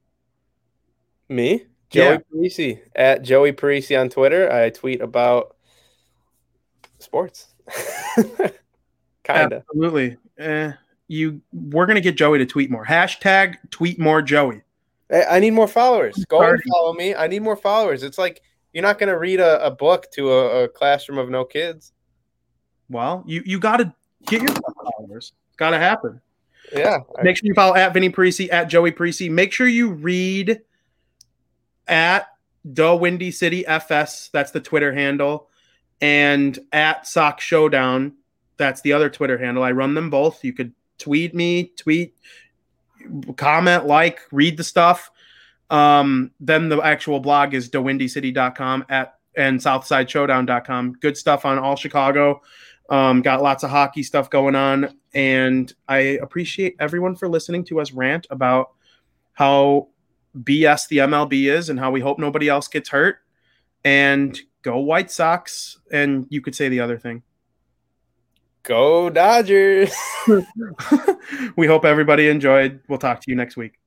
C: Me, Joey
B: Yeah.
C: Parisi, at Joey Parisi on Twitter. I tweet about sports. Kinda.
B: Absolutely. Eh, you. We're gonna get Joey to tweet more. Hashtag tweet more Joey.
C: I, I need more followers. Go and
B: Sorry.
C: follow me. I need more followers. It's like you're not gonna read a, a book to a, a classroom of no kids.
B: Well, you you got to get your followers. It's got to happen.
C: Yeah.
B: Make sure you follow at Vinny Parisi, at Joey Parisi. Make sure you read at the Windy City F S. That's the Twitter handle. And at Sock Showdown. That's the other Twitter handle. I run them both. You could tweet me, tweet, comment, like, read the stuff. Um, then the actual blog is the windy city dot com at and southside showdown dot com. Good stuff on all Chicago. Um, got lots of hockey stuff going on. And I appreciate everyone for listening to us rant about how B S the M L B is and how we hope nobody else gets hurt. And go White Sox. And you could say the other thing.
C: Go Dodgers.
B: We hope everybody enjoyed. We'll talk to you next week.